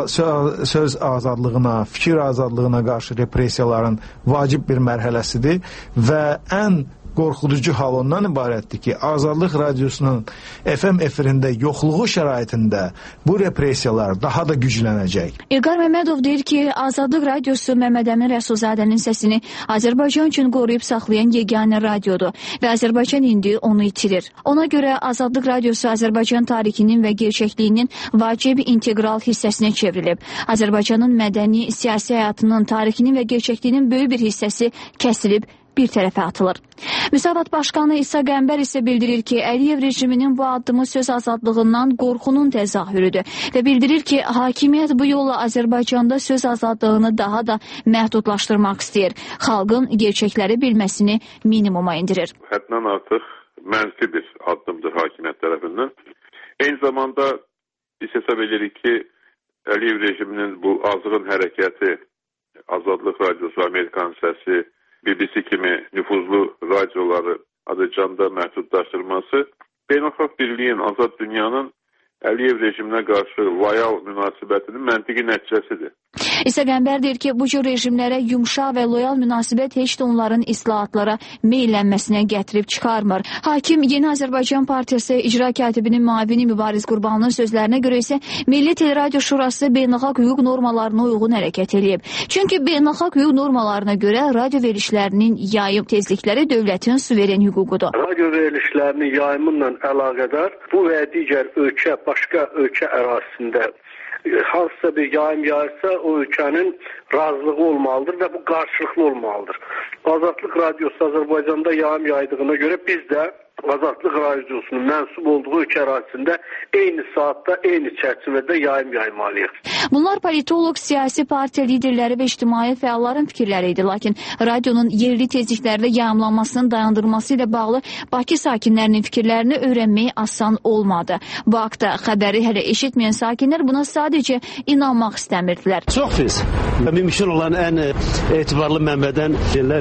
Söz azadlığına, fikir azadlığına qarşı repressiyaların vacib bir mərhələsidir və ən qorxuducu hal ondan ibarətdir ki, Azadlıq Radiosunun FM efirində yoxluğu şəraitində bu repressiyalar daha da güclənəcək. İlqar Məmmədov deyir ki, Azadlıq Radiosu Məmməd Əmin Rəsulzadənin səsini Azərbaycan üçün qoruyub saxlayan yeganə radiodur və Azərbaycan indi onu itirir. Ona görə Azadlıq Radiosu Azərbaycan tarixinin və gerçəkliyinin vacib integral hissəsinə çevrilib. Azərbaycanın mədəni, siyasi həyatının, tarixinin və gerçəkliyinin böyük bir hissəsi kəsilib, bir tərəfə atılır. Müsavat Başkanı İsa Qəmbər isə bildirir ki, Əliyev rejiminin bu addımı söz azadlığından qorxunun təzahürüdür və bildirir ki, hakimiyyət bu yolla Azərbaycanda söz azadlığını daha da məhdudlaşdırmaq istəyir. Xalqın gerçəkləri bilməsini minimuma indirir. Həddən artıq mənfi bir addımdır hakimiyyət tərəfindən. Eyni zamanda biz hesab edirik ki, Əliyev rejiminin bu azğın hərəkəti, Azadlıq Radiosu, Amerikan səsi, BBC kimi nüfuzlu radioları Azərbaycanda məhdudlaşdırması beynəlxalq birliyin, azad dünyanın Əliyev rejiminə qarşı loyal münasibətinin məntiqi nəticəsidir. İsa Qəmbər deyir ki, bu cür rejimlərə yumşaq və loyal münasibət heç də onların islahatlara meylənməsinə gətirib çıxarmır. Hakim Yeni Azərbaycan Partiyası icra katibinin müavini Mübariz Qurbanlının sözlərinə görə isə Milli Teleradio Şurası beynəlxalq hüquq normalarına uyğun hərəkət edib. Çünki beynəlxalq hüquq normalarına görə radio verilişlərinin yayım tezlikləri dövlətin suveren hüququdur. Radio verilişlərinin yayımıyla əlaqədar bu və digər başqa ölkə ərazisində hansısa bir yayım yayırsa o ölkənin razılığı olmalıdır və bu qarşılıqlı olmalıdır. Azadlıq Radiosu Azərbaycanda yayım yaydığına görə biz də Azadlıq Radiosunun mənsub olduğu ölkə ərazisində eyni saatda, eyni çərçivədə yayım yaymalıyıq. Bunlar politolog, siyasi partiya liderləri və ictimai fəalların fikirləri idi. Lakin radionun yerli tezliklərdə yayımlanmasının dayandırılması ilə bağlı Bakı sakinlərinin fikirlərini öyrənmək asan olmadı. Bu haqda xəbəri hələ eşitməyən sakinlər buna sadəcə inanmaq istəmirdilər. Çox pis. Mümkün olan ən etibarlı mənbədən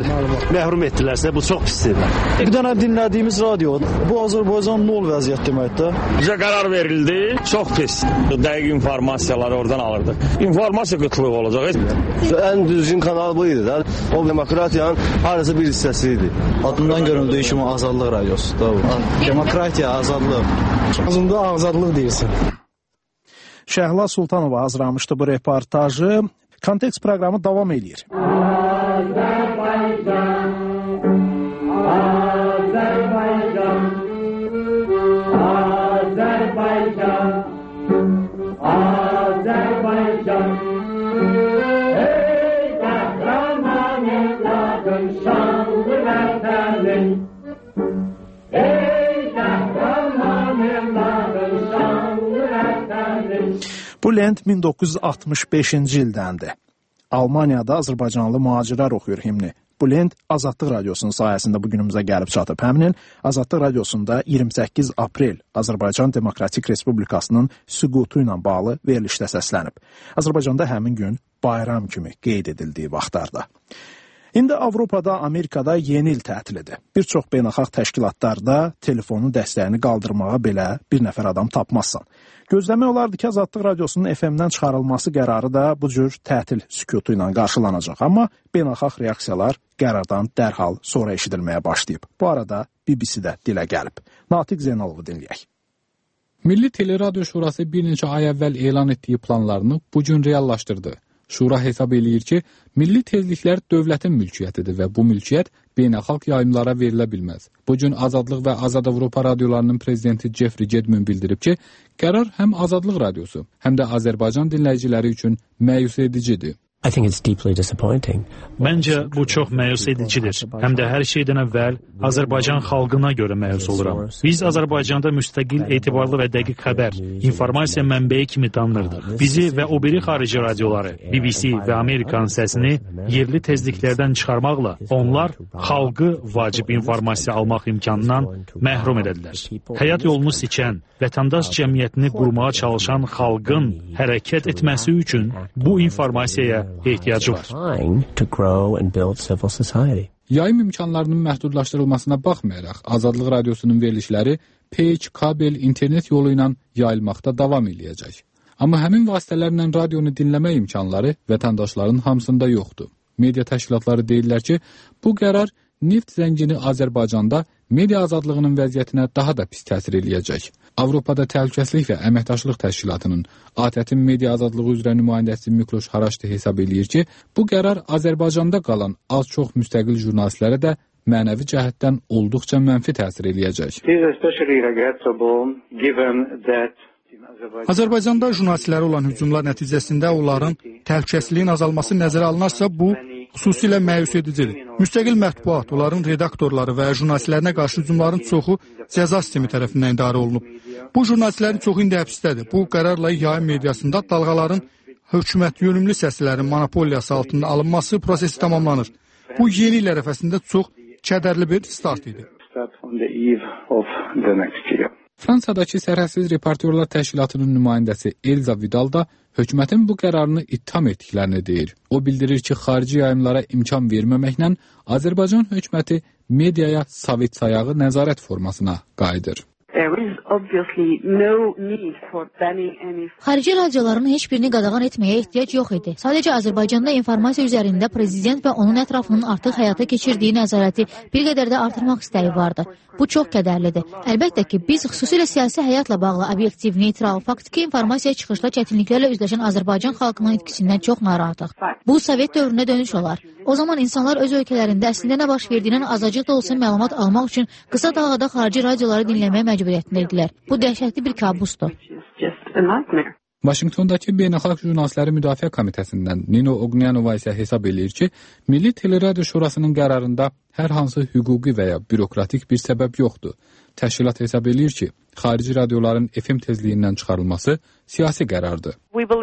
məhrum etdilərsə bu çox pisdir. Bir dənə dinlədiyimiz radio bu Azərbaycan nol vəziyyət deməkdir. Bizə qərar verildi, çox pis. Dəqiq informasiyaları oradan alırdıq. İnformasiya qıtlığı olacaq. Ən düzgün kanal bu idi. O demokratiyanın harası bir hissəsi idi. Adından göründüyü kimi Azadlıq Radiosu. Demokratiya, azadlıq. Azında azadlıq deyirsən. Şəhla Sultanova hazırlamışdı bu reportajı. Kontekst proqramı davam edir. Bu lent 1965-ci ildəndir. Almaniyada Azərbaycanlı mühacirlər oxuyur himni. Bu lent Azadlıq Radiosunun sayəsində bugünümüzə gəlib çatıb. Həminin Azadlıq Radiosunda 28 aprel Azərbaycan Demokratik Respublikasının süqutu ilə bağlı verilişdə səslənib. Azərbaycanda həmin gün bayram kimi qeyd edildiyi vaxtlarda. İndi Avropada, Amerikada yeni il tətilidir. Bir çox beynəlxalq təşkilatlarda telefonun dəstəyini qaldırmağa belə bir nəfər adam tapmazsan. Gözləmək olardı ki, Azadlıq Radiosunun FM-dən çıxarılması qərarı da bu cür tətil sükutu ilə qarşılanacaq. Amma beynəlxalq reaksiyalar qərardan dərhal sonra eşidilməyə başlayıb. Bu arada BBC-də dilə gəlib. Natiq Zeynalovu dinləyək. Milli Teleradio Şurası bir neçə ay əvvəl elan etdiyi planlarını bu gün reallaşdırdı. Şura hesab eləyir ki, milli tezliklər dövlətin mülkiyyətidir və bu mülkiyyət beynəlxalq yayımlara verilə bilməz. Bu gün Azadlıq və Azad Avropa radiolarının prezidenti Jeffrey Gedmin bildirib ki, qərar həm Azadlıq Radiosu, həm də Azərbaycan dinləyiciləri üçün məyus edicidir. Məncə bu çox məyus edicidir. Həm də hər şeydən əvvəl Azərbaycan xalqına görə məyus oluram. Biz Azərbaycanda müstəqil, etibarlı və dəqiq xəbər, informasiya mənbəyi kimi tanınırdıq. Bizi və o biri xarici radioları, BBC və Amerikanın səsini yerli tezliklərdən çıxarmaqla onlar xalqı vacib informasiya almaq imkanından məhrum edədilər. Həyat yolunu seçən, vətəndaş cəmiyyətini qurmağa çalışan xalqın hərəkət etməsi üçün bu informasiyaya ehtiyacı var. Yayım imkanlarının məhdudlaşdırılmasına baxmayaraq, Azadlıq Radiosunun verilişləri peyk, kabel, internet yolu ilə yayılmaqda davam eləyəcək. Amma həmin vasitələrlə radionu dinləmə imkanları vətəndaşların hamısında yoxdur. Media təşkilatları deyirlər ki, bu qərar neft zəngini Azərbaycanda media azadlığının vəziyyətinə daha da pis təsir eləyəcək. Avropada Təhlükəsizlik və Əməkdaşlıq Təşkilatının ATƏT-in media azadlığı üzrə nümayəndəsi Mikloş Haraşdi hesab eləyir ki, bu qərar Azərbaycanda qalan az-çox müstəqil jurnalistlərə də mənəvi cəhətdən olduqca mənfi təsir eləyəcək. Azərbaycanda jurnalistlərə olan hücumlar nəticəsində onların təhlükəsizliyin azalması nəzərə alınarsa, bu xüsusilə məyus edicidir. Müstəqil mətbuat, onların redaktorları və jurnalistlərinə qarşı hücumların çoxu cəza sistemi tərəfindən idarə olunub. Bu jurnalistlərin çoxu indi həbsdədir. Bu qərarla yayım mediasında dalğaların hökumət yönümlü səslərin monopoliyası altında alınması prosesi tamamlanır. Bu yeni il ərəfəsində çox kədərli bir start idi. Fransadakı Sərhədsiz Reportyorlar Təşkilatının nümayəndəsi Elza Vidal da hökumətin bu qərarını ittiham etdiklərini deyir. O bildirir ki, xarici yayımlara imkan verməməklə Azərbaycan hökuməti mediaya sovet sayağı nəzarət formasına qayıdır. Xarici radioların heç birini qadağan etməyə ehtiyac yox idi. Sadəcə Azərbaycanda informasiya üzərində prezident və onun ətrafının artıq həyata keçirdiyi nəzarəti bir qədər də artırmaq istəyi vardı. Bu çox kədərlidir. Əlbəttə ki, biz xüsusilə siyasi həyatla bağlı obyektiv, neytral, faktiki informasiya çıxışda çətinliklərlə üzləşən Azərbaycan xalqının itkisindən çox narahatıq. Bu Sovet dövrünə dönüş olar. O zaman insanlar öz ölkələrində əslində nə baş verdiyindən azacıq da olsa məlumat almaq üçün qısa dalğada xarici radioları dinləməyə məcburiyyətində idilər. Bu dəhşətli bir kabusdur. Vaşinqtondakı Beynəlxalq Jurnalistləri Müdafiə Komitəsindən Nino Ognyanova isə hesab eləyir ki, Milli Teleradio Şurasının qərarında hər hansı hüquqi və ya bürokratik bir səbəb yoxdur. Təşkilat hesab eləyir ki, xarici radioların FM tezliyindən çıxarılması siyasi qərardır.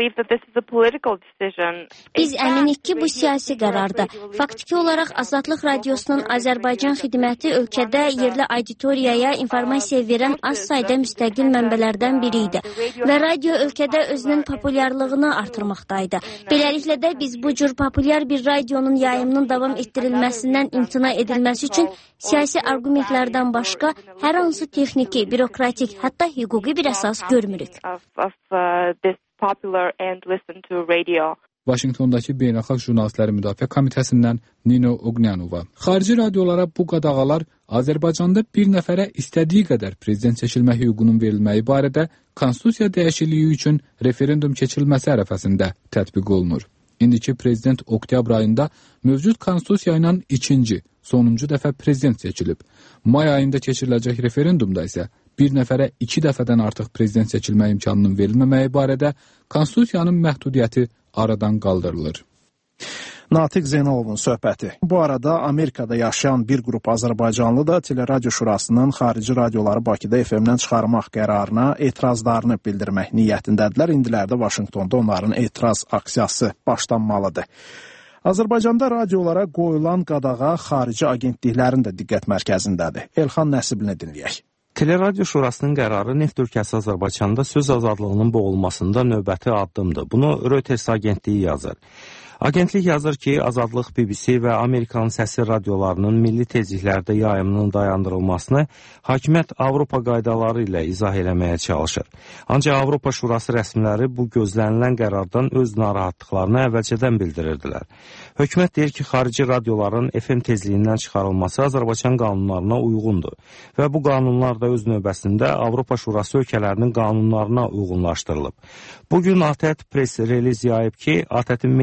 Biz əminik ki, bu siyasi qərardır. Faktiki olaraq Azadlıq Radiosunun Azərbaycan xidməti ölkədə yerli auditoriyaya informasiya verən az sayda müstəqil mənbələrdən biri idi və radio ölkədə özünün populyarlığını artırmaqdaydı. Beləliklə də biz bu cür populyar bir radionun yayımının davam etdirilməsindən imtina edilməsi üçün siyasi argumentlərdən başqa hər hansı texniki, bürokratik, hətta hüquqi bir əsas görmürük. Vaşinqtondakı Beynəlxalq Jurnalistləri Müdafiə Komitəsindən Nino Ognyanova. Xarici radiolara bu qadağalar Azərbaycanda bir nəfərə istədiyi qədər prezident seçilmə hüququnun verilməyi barədə konstitusiya dəyişikliyi üçün referendum keçirilməsi ərəfəsində tətbiq olunur. İndiki prezident oktyabr ayında mövcud konstitusiya ilə ikinci, sonuncu dəfə prezident seçilib. May ayında keçiriləcək referendumda isə bir nəfərə 2 dəfədən artıq prezident seçilmə imkanının verilməməyi barədə konstitusiyanın məhdudiyyəti aradan qaldırılır. Natiq Zeynalovun söhbəti. Bu arada Amerikada yaşayan bir qrup Azərbaycanlı da Teleradio Şurasının xarici radioları Bakıda FM-dən çıxarmaq qərarına etirazlarını bildirmək niyyətindədirlər. İndilərdə Vaşinqtonda onların etiraz aksiyası başlanmalıdır. Azərbaycanda radiolara qoyulan qadağa xarici agentliklərin də diqqət mərkəzindədir. Elxan Nəsibini dinləyək. Teleradio Şurasının qərarı neft ölkəsi Azərbaycanda söz azadlığının boğulmasında növbəti addımdır. Bunu Reuters agentliyi yazır. Agentlik yazır ki, Azadlıq, BBC və Amerikanın səsi radiolarının milli tezliklərdə yayımının dayandırılmasını hakimiyyət Avropa qaydaları ilə izah eləməyə çalışır. Ancaq Avropa Şurası rəsmiləri bu gözlənilən qərardan öz narahatlıqlarını əvvəlcədən bildirirdilər. Hökumət deyir ki, xarici radioların FM tezliyindən çıxarılması Azərbaycan qanunlarına uyğundur və bu qanunlar da öz növbəsində Avropa Şurası ölkələrinin qanunlarına uyğunlaşdırılıb. Bugün ATƏT press reliz yayıb ki, ATƏT-in media azadlığı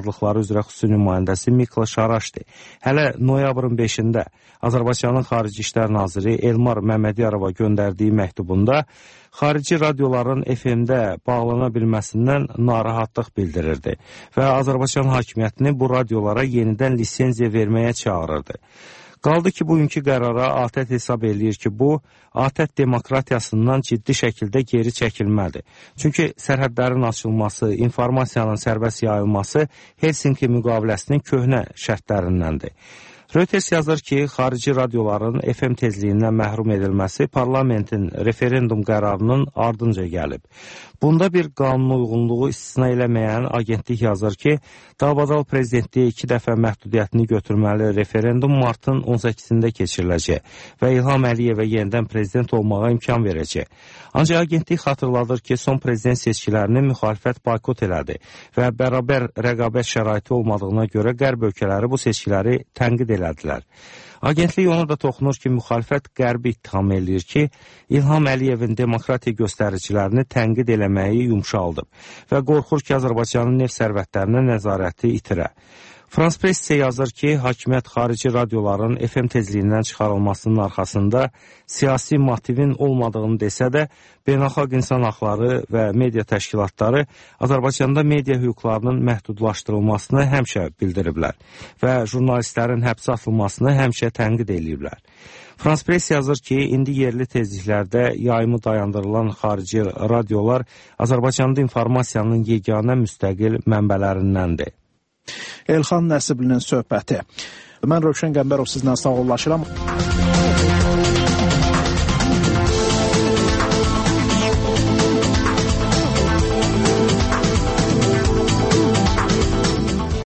azadlıqları üzrə xüsusi nümayəndəsi Mikla Şaraşdi hələ noyabrın 5-də Azərbaycanın Xarici İşlər Naziri Elmar Məmmədiyarova göndərdiyi məktubunda xarici radioların FM-də bağlana bilməsindən narahatlıq bildirirdi və Azərbaycan hakimiyyətini bu radiolara yenidən lisenziya verməyə çağırırdı. Qaldı ki, bugünkü qərara ATƏT hesab eləyir ki, bu, ATƏT demokratiyasından ciddi şəkildə geri çəkilməlidir. Çünki sərhədlərin açılması, informasiyanın sərbəst yayılması Helsinki müqaviləsinin köhnə şərtlərindəndir. Reuters yazır ki, xarici radioların FM tezliyindən məhrum edilməsi parlamentin referendum qərarının ardınca gəlib. Bunda bir qanun uyğunluğu istisna eləməyən agentlik yazır ki, Davadal prezidentliyə 2 dəfə məhdudiyyətini götürməli referendum martın 18-də keçiriləcək və İlham Əliyevə yenidən prezident olmağa imkan verəcək. Ancaq agentlik xatırladır ki, son prezident seçkilərini müxalifət boykot elədi və bərabər rəqabət şəraiti olmadığına görə qərb ölkələri bu seçkiləri tənqid elədilər. Agentlik onu da toxunur ki, müxalifət qərbi ittiham eləyir ki, İlham Əliyevin demokratiya göstəricilərini tənqid eləməyi yumşaldıb və qorxur ki, Azərbaycanın neft sərvətlərinə nəzarəti itirə. Frans Press isə yazır ki, hakimiyyət xarici radioların FM tezliyindən çıxarılmasının arxasında siyasi motivin olmadığını desə də, beynəlxalq insan haqları və media təşkilatları Azərbaycanda media hüquqlarının məhdudlaşdırılmasını həmişə bildiriblər və jurnalistlərin həbsə atılmasını həmişə tənqid ediblər. Frans Press yazır ki, indi yerli tezliklərdə yayımı dayandırılan xarici radiolar Azərbaycanda informasiyanın yeganə müstəqil mənbələrindəndir. Elxan Nəsiblinin söhbəti. Mən Rövşən Qəmbərov sizlə sağollaşıram.